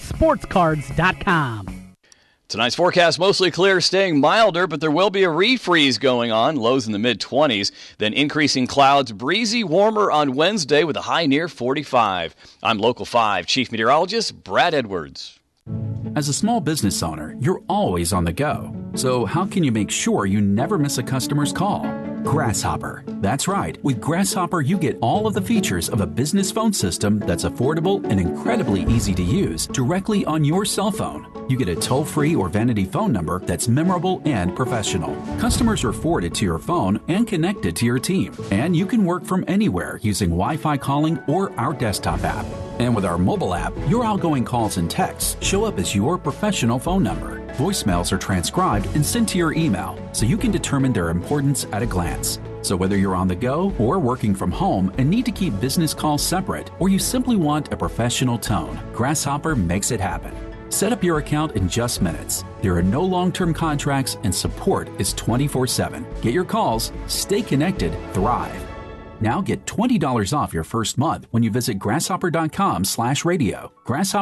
therookie-sportscards.com. Tonight's forecast mostly clear, staying milder, but there will be a refreeze going on, lows in the mid-20s, then increasing clouds, breezy, warmer on Wednesday with a high near 45. I'm Local 5 Chief Meteorologist Brad Edwards. As a small business owner, you're always on the go. So how can you make sure you never miss a customer's call? Grasshopper. That's right. With Grasshopper, you get all of the features of a business phone system that's affordable and incredibly easy to use directly on your cell phone. You get a toll-free or vanity phone number that's memorable and professional. Customers are forwarded to your phone and connected to your team. And you can work from anywhere using Wi-Fi calling or our desktop app. And with our mobile app, your outgoing calls and texts show up as your professional phone number. Voicemails are transcribed and sent to your email, so you can determine their importance at a glance. So whether you're on the go or working from home and need to keep business calls separate, or you simply want a professional tone, Grasshopper makes it happen. Set up your account in just minutes. There are no long-term contracts and support is 24/7. Get your calls, stay connected, thrive. Now get $20 off your first month when you visit grasshopper.com/radio.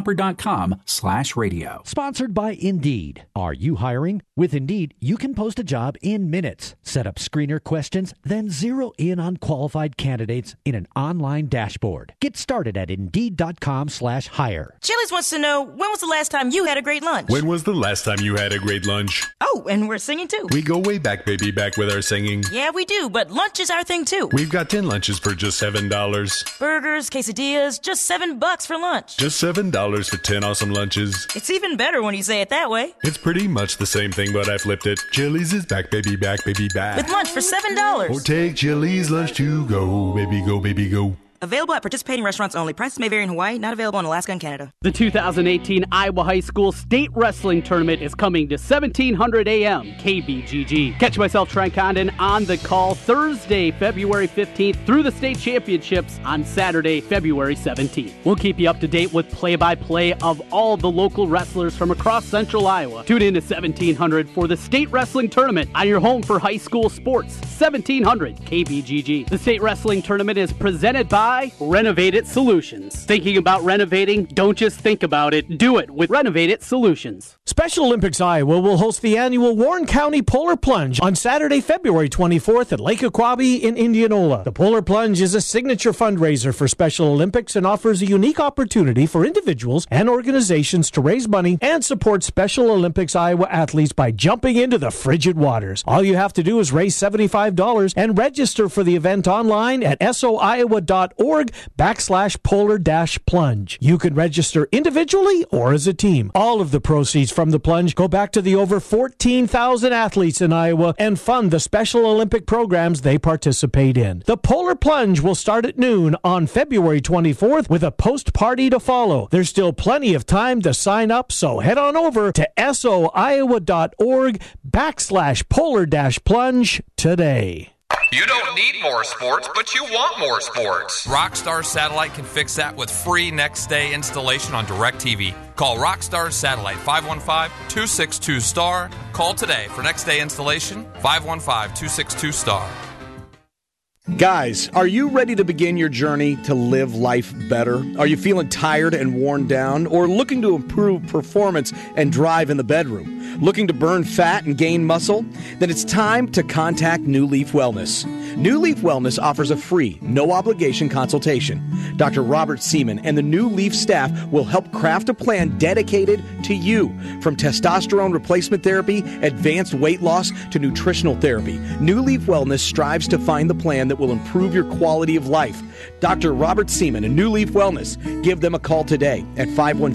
Grasshopper.com/radio. Sponsored by Indeed. Are you hiring? With Indeed, you can post a job in minutes. Set up screener questions, then zero in on qualified candidates in an online dashboard. Get started at Indeed.com/hire. Chili's wants to know, when was the last time you had a great lunch? When was the last time you had a great lunch? Oh, and we're singing too. We go way back, baby, back with our singing. Yeah, we do, but lunch is our thing too. We've got 10 lunches for just $7. Burgers, quesadillas, just $7 for lunch. Just $7 for 10 awesome lunches. It's even better when you say it that way. It's pretty much the same thing, but I flipped it. Chili's is back, baby, back, baby, back. With lunch for $7. Or take Chili's lunch to go, baby, go, baby, go. Available at participating restaurants only. Prices may vary in Hawaii, not available in Alaska and Canada. The 2018 Iowa High School State Wrestling Tournament is coming to 1700 AM KBGG. Catch myself, Trent Condon, on the call Thursday, February 15th through the state championships on Saturday, February 17th. We'll keep you up to date with play-by-play of all the local wrestlers from across central Iowa. Tune in to 1700 for the State Wrestling Tournament on your home for high school sports, 1700 KBGG. The State Wrestling Tournament is presented by Renovate It Solutions. Thinking about renovating? Don't just think about it. Do it with Renovate It Solutions. Special Olympics Iowa will host the annual Warren County Polar Plunge on Saturday, February 24th at Lake Aquabi in Indianola. The Polar Plunge is a signature fundraiser for Special Olympics and offers a unique opportunity for individuals and organizations to raise money and support Special Olympics Iowa athletes by jumping into the frigid waters. All you have to do is raise $75 and register for the event online at soiowa.org/polar-plunge. You can register individually or as a team. All of the proceeds from the plunge go back to the over 14,000 athletes in Iowa and fund the Special Olympic programs they participate in. The Polar Plunge will start at noon on February 24th with a post-party to follow. There's still plenty of time to sign up, so head on over to soiowa.org/polar-plunge today. You don't need more sports, but you want more sports. Rockstar Satellite can fix that with free next-day installation on DirecTV. Call Rockstar Satellite 515-262-STAR. Call today for next-day installation, 515-262-STAR. Guys, are you ready to begin your journey to live life better? Are you feeling tired and worn down, or looking to improve performance and drive in the bedroom? Looking to burn fat and gain muscle? Then it's time to contact New Leaf Wellness. New Leaf Wellness offers a free, no-obligation consultation. Dr. Robert Seaman and the New Leaf staff will help craft a plan dedicated to you. From testosterone replacement therapy, advanced weight loss, to nutritional therapy, New Leaf Wellness strives to find the plan that will improve your quality of life. Dr. Robert Seaman and New Leaf Wellness. Give them a call today at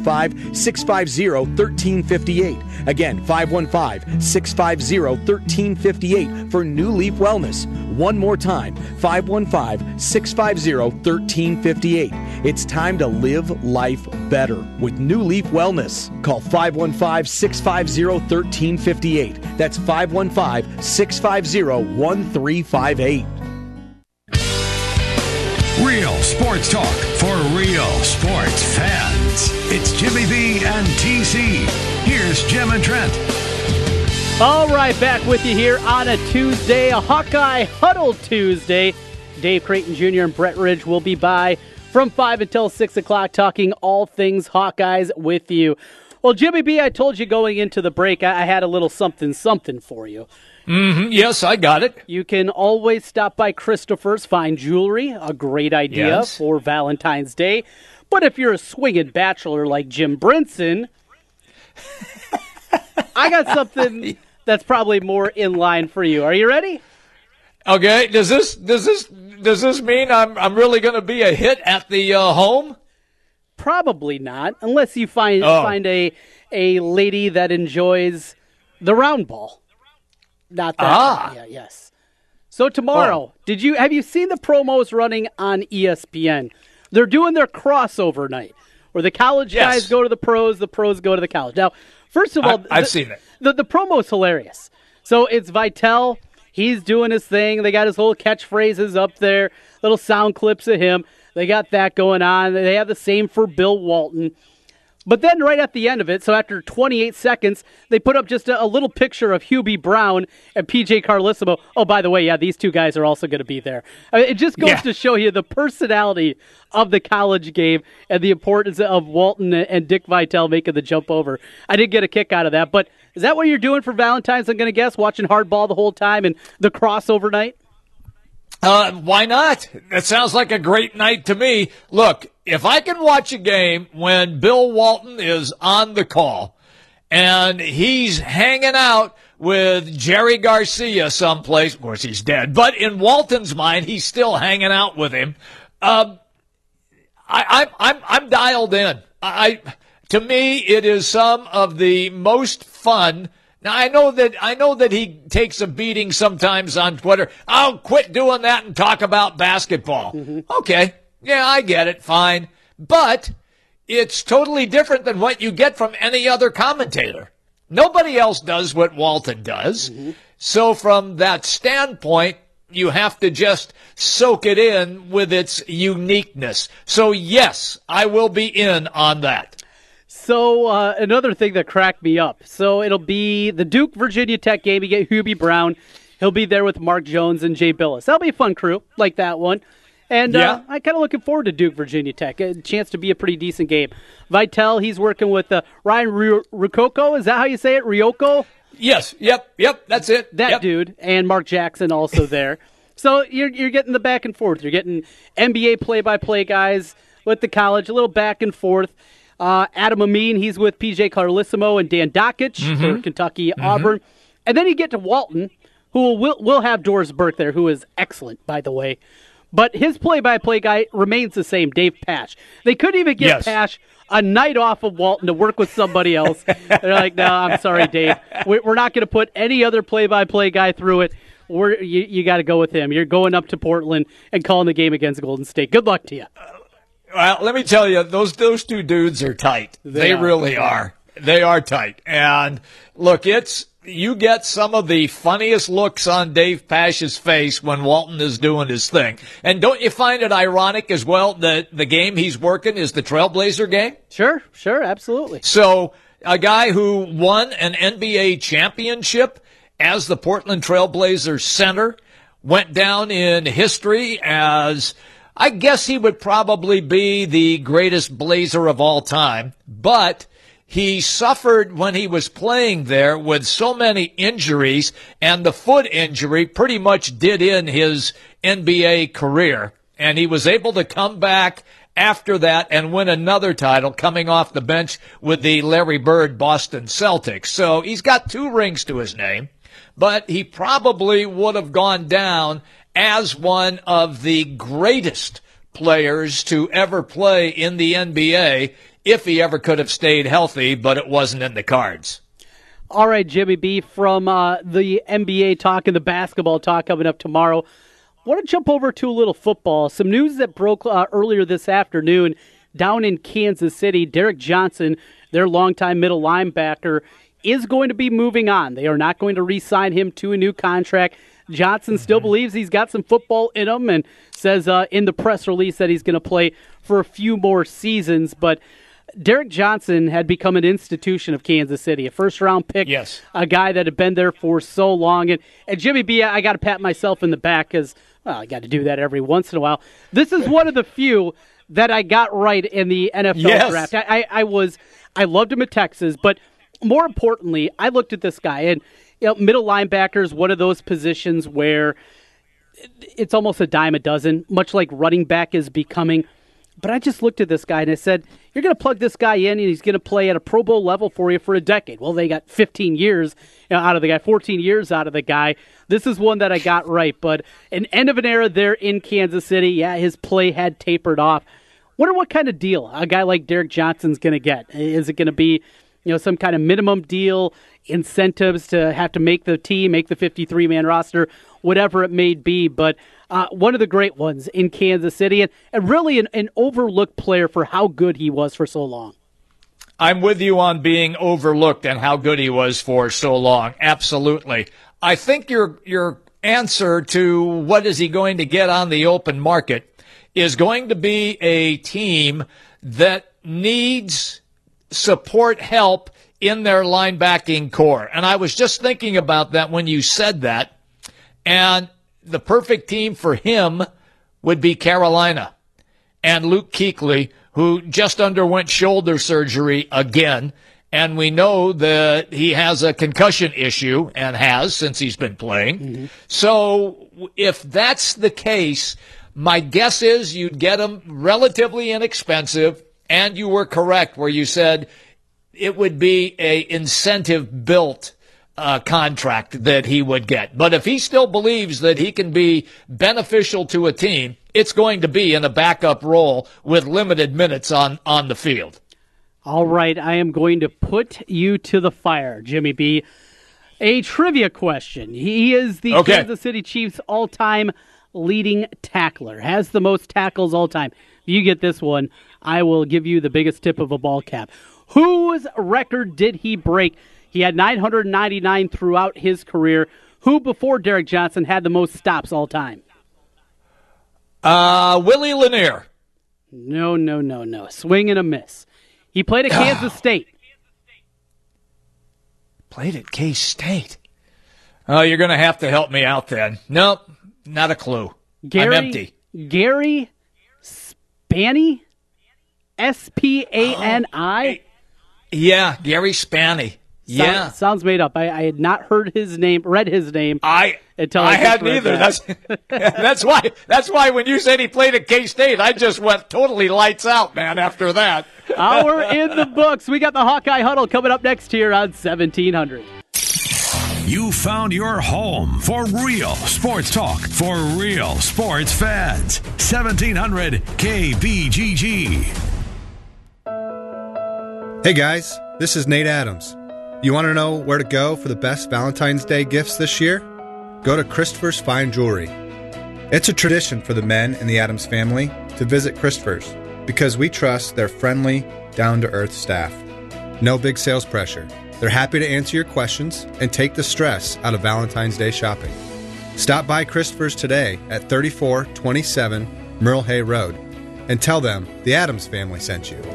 515-650-1358. Again, 515-650-1358 for New Leaf Wellness. One more time, 515-650-1358. It's time to live life better with New Leaf Wellness. Call 515-650-1358. That's 515-650-1358. Real sports talk for real sports fans. It's Jimmy B and TC. Here's Jim and Trent. All right, back with you here on a Tuesday, a Hawkeye Huddle Tuesday. Dave Creighton Jr. and Brett Ridge will be by from 5 until 6 o'clock talking all things Hawkeyes with you. Well, Jimmy B, I told you going into the break I had a little something for you. Mm-hmm. Yes, I got it. You can always stop by Christopher's Fine Jewelry, a great idea for Valentine's Day. But if you're a swinging bachelor like Jim Brinson, I got something that's probably more in line for you. Are you ready? Okay. Does this mean I'm really going to be a hit at the home? Probably not, unless you find a lady that enjoys the round ball. Not that. Yeah, yes. So tomorrow, have you seen the promos running on ESPN? They're doing their crossover night, where the college guys go to the pros go to the college. Now, first of all, I've seen it. The promo's hilarious. So it's Vitale. He's doing his thing. They got his little catchphrases up there, little sound clips of him. They got that going on. They have the same for Bill Walton. But then right at the end of it, so after 28 seconds, they put up just a little picture of Hubie Brown and P.J. Carlissimo. Oh, by the way, these two guys are also going to be there. I mean, it just goes to show you the personality of the college game and the importance of Walton and Dick Vitale making the jump over. I did get a kick out of that. But is that what you're doing for Valentine's, I'm going to guess, watching hardball the whole time and the crossover night? Why not? That sounds like a great night to me. Look, if I can watch a game when Bill Walton is on the call and he's hanging out with Jerry Garcia someplace, of course he's dead, but in Walton's mind, he's still hanging out with him. I'm dialed in. To me, it is some of the most fun. Now, I know that he takes a beating sometimes on Twitter. I'll quit doing that and talk about basketball. Mm-hmm. Okay. Yeah, I get it. Fine. But it's totally different than what you get from any other commentator. Nobody else does what Walton does. Mm-hmm. So from that standpoint, you have to just soak it in with its uniqueness. So, yes, I will be in on that. So another thing that cracked me up. So it'll be the Duke-Virginia Tech game. You get Hubie Brown. He'll be there with Mark Jones and Jay Billis. That'll be a fun crew, like that one. And I'm kind of looking forward to Duke, Virginia Tech. A chance to be a pretty decent game. Vitale, he's working with Ryan Ryoko. Is that how you say it? Ryoko? Yes. Yep. That's it. That dude. And Mark Jackson also there. So you're getting the back and forth. You're getting NBA play-by-play guys with the college, a little back and forth. Adam Amin, he's with PJ Carlissimo and Dan Dockich for Kentucky Auburn. And then you get to Walton, who will have Doris Burke there, who is excellent, by the way. But his play-by-play guy remains the same, Dave Pasch. They couldn't even get Pasch a night off of Walton to work with somebody else. They're like, no, I'm sorry, Dave. We're not going to put any other play-by-play guy through it. You got to go with him. You're going up to Portland and calling the game against Golden State. Good luck to you. Well, let me tell you, those two dudes are tight. They really are. They are tight. And look, you get some of the funniest looks on Dave Pasch's face when Walton is doing his thing. And don't you find it ironic as well that the game he's working is the Trailblazer game? Sure, absolutely. So a guy who won an NBA championship as the Portland Trailblazers center went down in history as, I guess he would probably be the greatest Blazer of all time, but he suffered when he was playing there with so many injuries, and the foot injury pretty much did in his NBA career. And he was able to come back after that and win another title coming off the bench with the Larry Bird Boston Celtics. So he's got 2 rings to his name, but he probably would have gone down as one of the greatest players to ever play in the NBA if he ever could have stayed healthy, but it wasn't in the cards. All right, Jimmy B, from the NBA talk and the basketball talk coming up tomorrow, I want to jump over to a little football. Some news that broke earlier this afternoon down in Kansas City. Derek Johnson, their longtime middle linebacker, is going to be moving on. They are not going to re-sign him to a new contract. Johnson still believes he's got some football in him and says in the press release that he's going to play for a few more seasons, but Derek Johnson had become an institution of Kansas City, a first-round pick, a guy that had been there for so long. And Jimmy B, I got to pat myself in the back because, I got to do that every once in a while. This is one of the few that I got right in the NFL draft. I loved him at Texas, but more importantly, I looked at this guy, and middle linebacker is one of those positions where it's almost a dime a dozen, much like running back is becoming. But I just looked at this guy and I said, you're going to plug this guy in and he's going to play at a Pro Bowl level for you for a decade. Well, they got 15 years out of the guy, 14 years out of the guy. This is one that I got right. But an end of an era there in Kansas City. Yeah, his play had tapered off. Wonder what kind of deal a guy like Derek Johnson's going to get. Is it going to be some kind of minimum deal, incentives to have to make the team, make the 53-man roster, whatever it may be. But one of the great ones in Kansas City, and really an overlooked player for how good he was for so long. I'm with you on being overlooked and how good he was for so long. Absolutely. I think your answer to what is he going to get on the open market is going to be a team that needs support help in their linebacking core. And I was just thinking about that when you said that. And the perfect team for him would be Carolina and Luke Kuechly, who just underwent shoulder surgery again. And we know that he has a concussion issue and has since he's been playing. Mm-hmm. So if that's the case, my guess is you'd get him relatively inexpensive. And you were correct where you said it would be a incentive-built contract that he would get. But if he still believes that he can be beneficial to a team, it's going to be in a backup role with limited minutes on the field. All right, I am going to put you to the fire, Jimmy B. A trivia question. He is the Kansas City Chiefs' all-time leading tackler, has the most tackles all time. If you get this one, I will give you the biggest tip of a ball cap. Whose record did he break? He had 999 throughout his career. Who, before Derek Johnson, had the most stops all time? Willie Lanier. No. Swing and a miss. He played at Kansas State. Played at K-State. Oh, you're going to have to help me out then. Nope, not a clue. I'm empty. Gary Spani? S-P-A-N-I? Yeah, Gary Spani. Yeah. Sounds made up. I had not heard his name, read his name. Until I hadn't either. That's why when you said he played at K-State, I just went totally lights out, man, after that. Hour in the books. We got the Hawkeye Huddle coming up next here on 1700. You found your home for real sports talk for real sports fans. 1700 KBGG. Hey guys, this is Nate Adams. You want to know where to go for the best Valentine's Day gifts this year? Go to Christopher's Fine Jewelry. It's a tradition for the men in the Adams family to visit Christopher's because we trust their friendly, down-to-earth staff. No big sales pressure. They're happy to answer your questions and take the stress out of Valentine's Day shopping. Stop by Christopher's today at 3427 Merle Hay Road and tell them the Adams family sent you.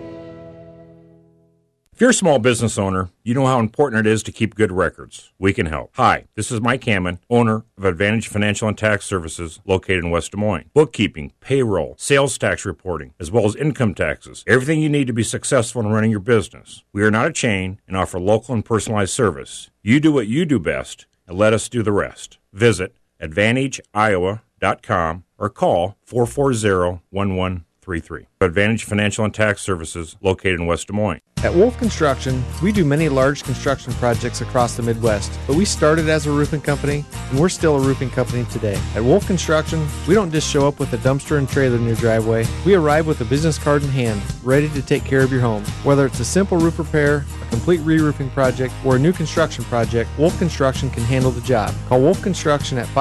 If you're a small business owner, you know how important it is to keep good records. We can help. Hi, this is Mike Hammond, owner of Advantage Financial and Tax Services located in West Des Moines. Bookkeeping, payroll, sales tax reporting, as well as income taxes. Everything you need to be successful in running your business. We are not a chain and offer local and personalized service. You do what you do best and let us do the rest. Visit AdvantageIowa.com or call 440-1133. Advantage Financial and Tax Services located in West Des Moines. At Wolf Construction, we do many large construction projects across the Midwest, but we started as a roofing company, and we're still a roofing company today. At Wolf Construction, we don't just show up with a dumpster and trailer in your driveway. We arrive with a business card in hand, ready to take care of your home. Whether it's a simple roof repair, a complete re-roofing project, or a new construction project, Wolf Construction can handle the job. Call Wolf Construction at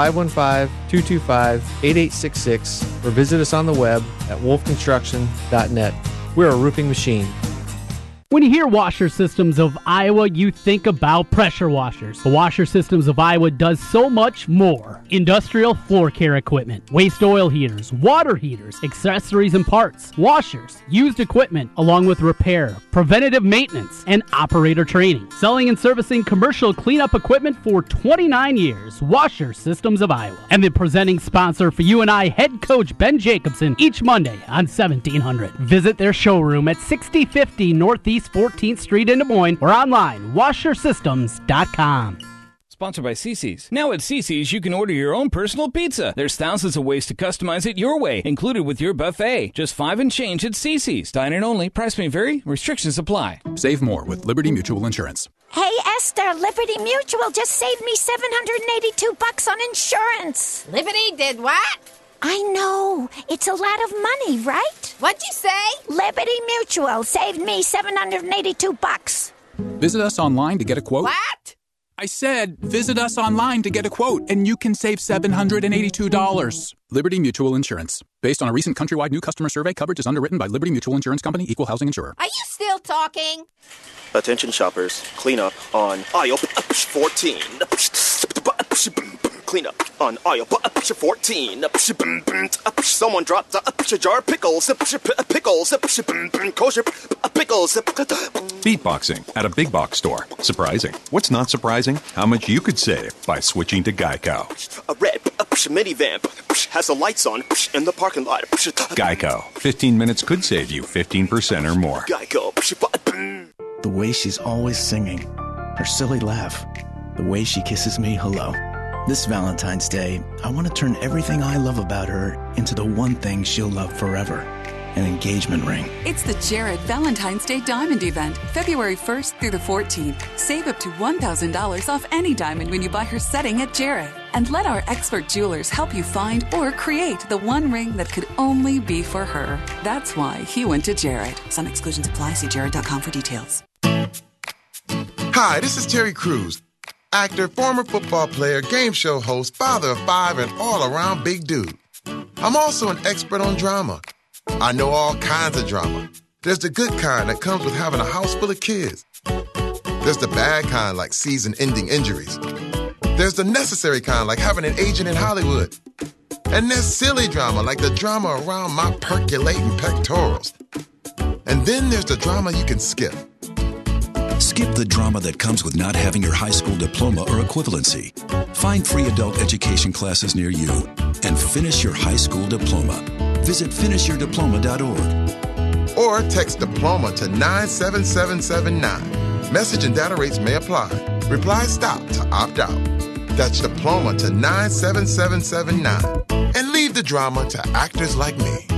515-225-8866 or visit us on the web at wolfconstruction.net. We're a roofing machine. When you hear Washer Systems of Iowa, you think about pressure washers. The Washer Systems of Iowa does so much more. Industrial floor care equipment, waste oil heaters, water heaters, accessories and parts, washers, used equipment, along with repair, preventative maintenance, and operator training. Selling and servicing commercial cleanup equipment for 29 years. Washer Systems of Iowa. And the presenting sponsor for you and I, head coach Ben Jacobson, each Monday on 1700. Visit their showroom at 6050 Northeast 14th Street in Des Moines or online, washersystems.com. Sponsored by Cici's. Now at Cici's, you can order your own personal pizza. There's thousands of ways to customize it your way, included with your buffet. Just $5 and change at Cici's. Dine-in only. Price may vary. Restrictions apply. Save more with Liberty Mutual Insurance. Hey, Esther, Liberty Mutual just saved me $782 on insurance. Liberty did what? I know. It's a lot of money, right? What'd you say? Liberty Mutual saved me $782. Visit us online to get a quote. What? I said, visit us online to get a quote, and you can save $782. Liberty Mutual Insurance. Based on a recent countrywide new customer survey, coverage is underwritten by Liberty Mutual Insurance Company, Equal Housing Insurer. Are you still talking? Attention shoppers, clean up on aisle 14. Clean up on aisle 14. Someone dropped a jar of pickles. Pickles. Kosher pickles. Beatboxing at a big box store. Surprising. What's not surprising? How much you could save by switching to Geico. A red minivan has the lights on in the parking lot. Geico. 15 minutes could save you 15% or more. Geico. The way she's always singing, her silly laugh, the way she kisses me hello. This Valentine's Day, I want to turn everything I love about her into the one thing she'll love forever, an engagement ring. It's the Jared Valentine's Day Diamond Event, February 1st through the 14th. Save up to $1,000 off any diamond when you buy her setting at Jared. And let our expert jewelers help you find or create the one ring that could only be for her. That's why he went to Jared. Some exclusions apply. See jared.com for details. Hi, this is Terry Crews. Actor, former football player, game show host, father of 5, and all-around big dude. I'm also an expert on drama. I know all kinds of drama. There's the good kind that comes with having a house full of kids. There's the bad kind like season-ending injuries. There's the necessary kind like having an agent in Hollywood. And there's silly drama like the drama around my percolating pectorals. And then there's the drama you can skip. Skip the drama that comes with not having your high school diploma or equivalency. Find free adult education classes near you and finish your high school diploma. Visit finishyourdiploma.org. Or text diploma to 97779. Message and data rates may apply. Reply STOP to opt out. That's diploma to 97779. And leave the drama to actors like me.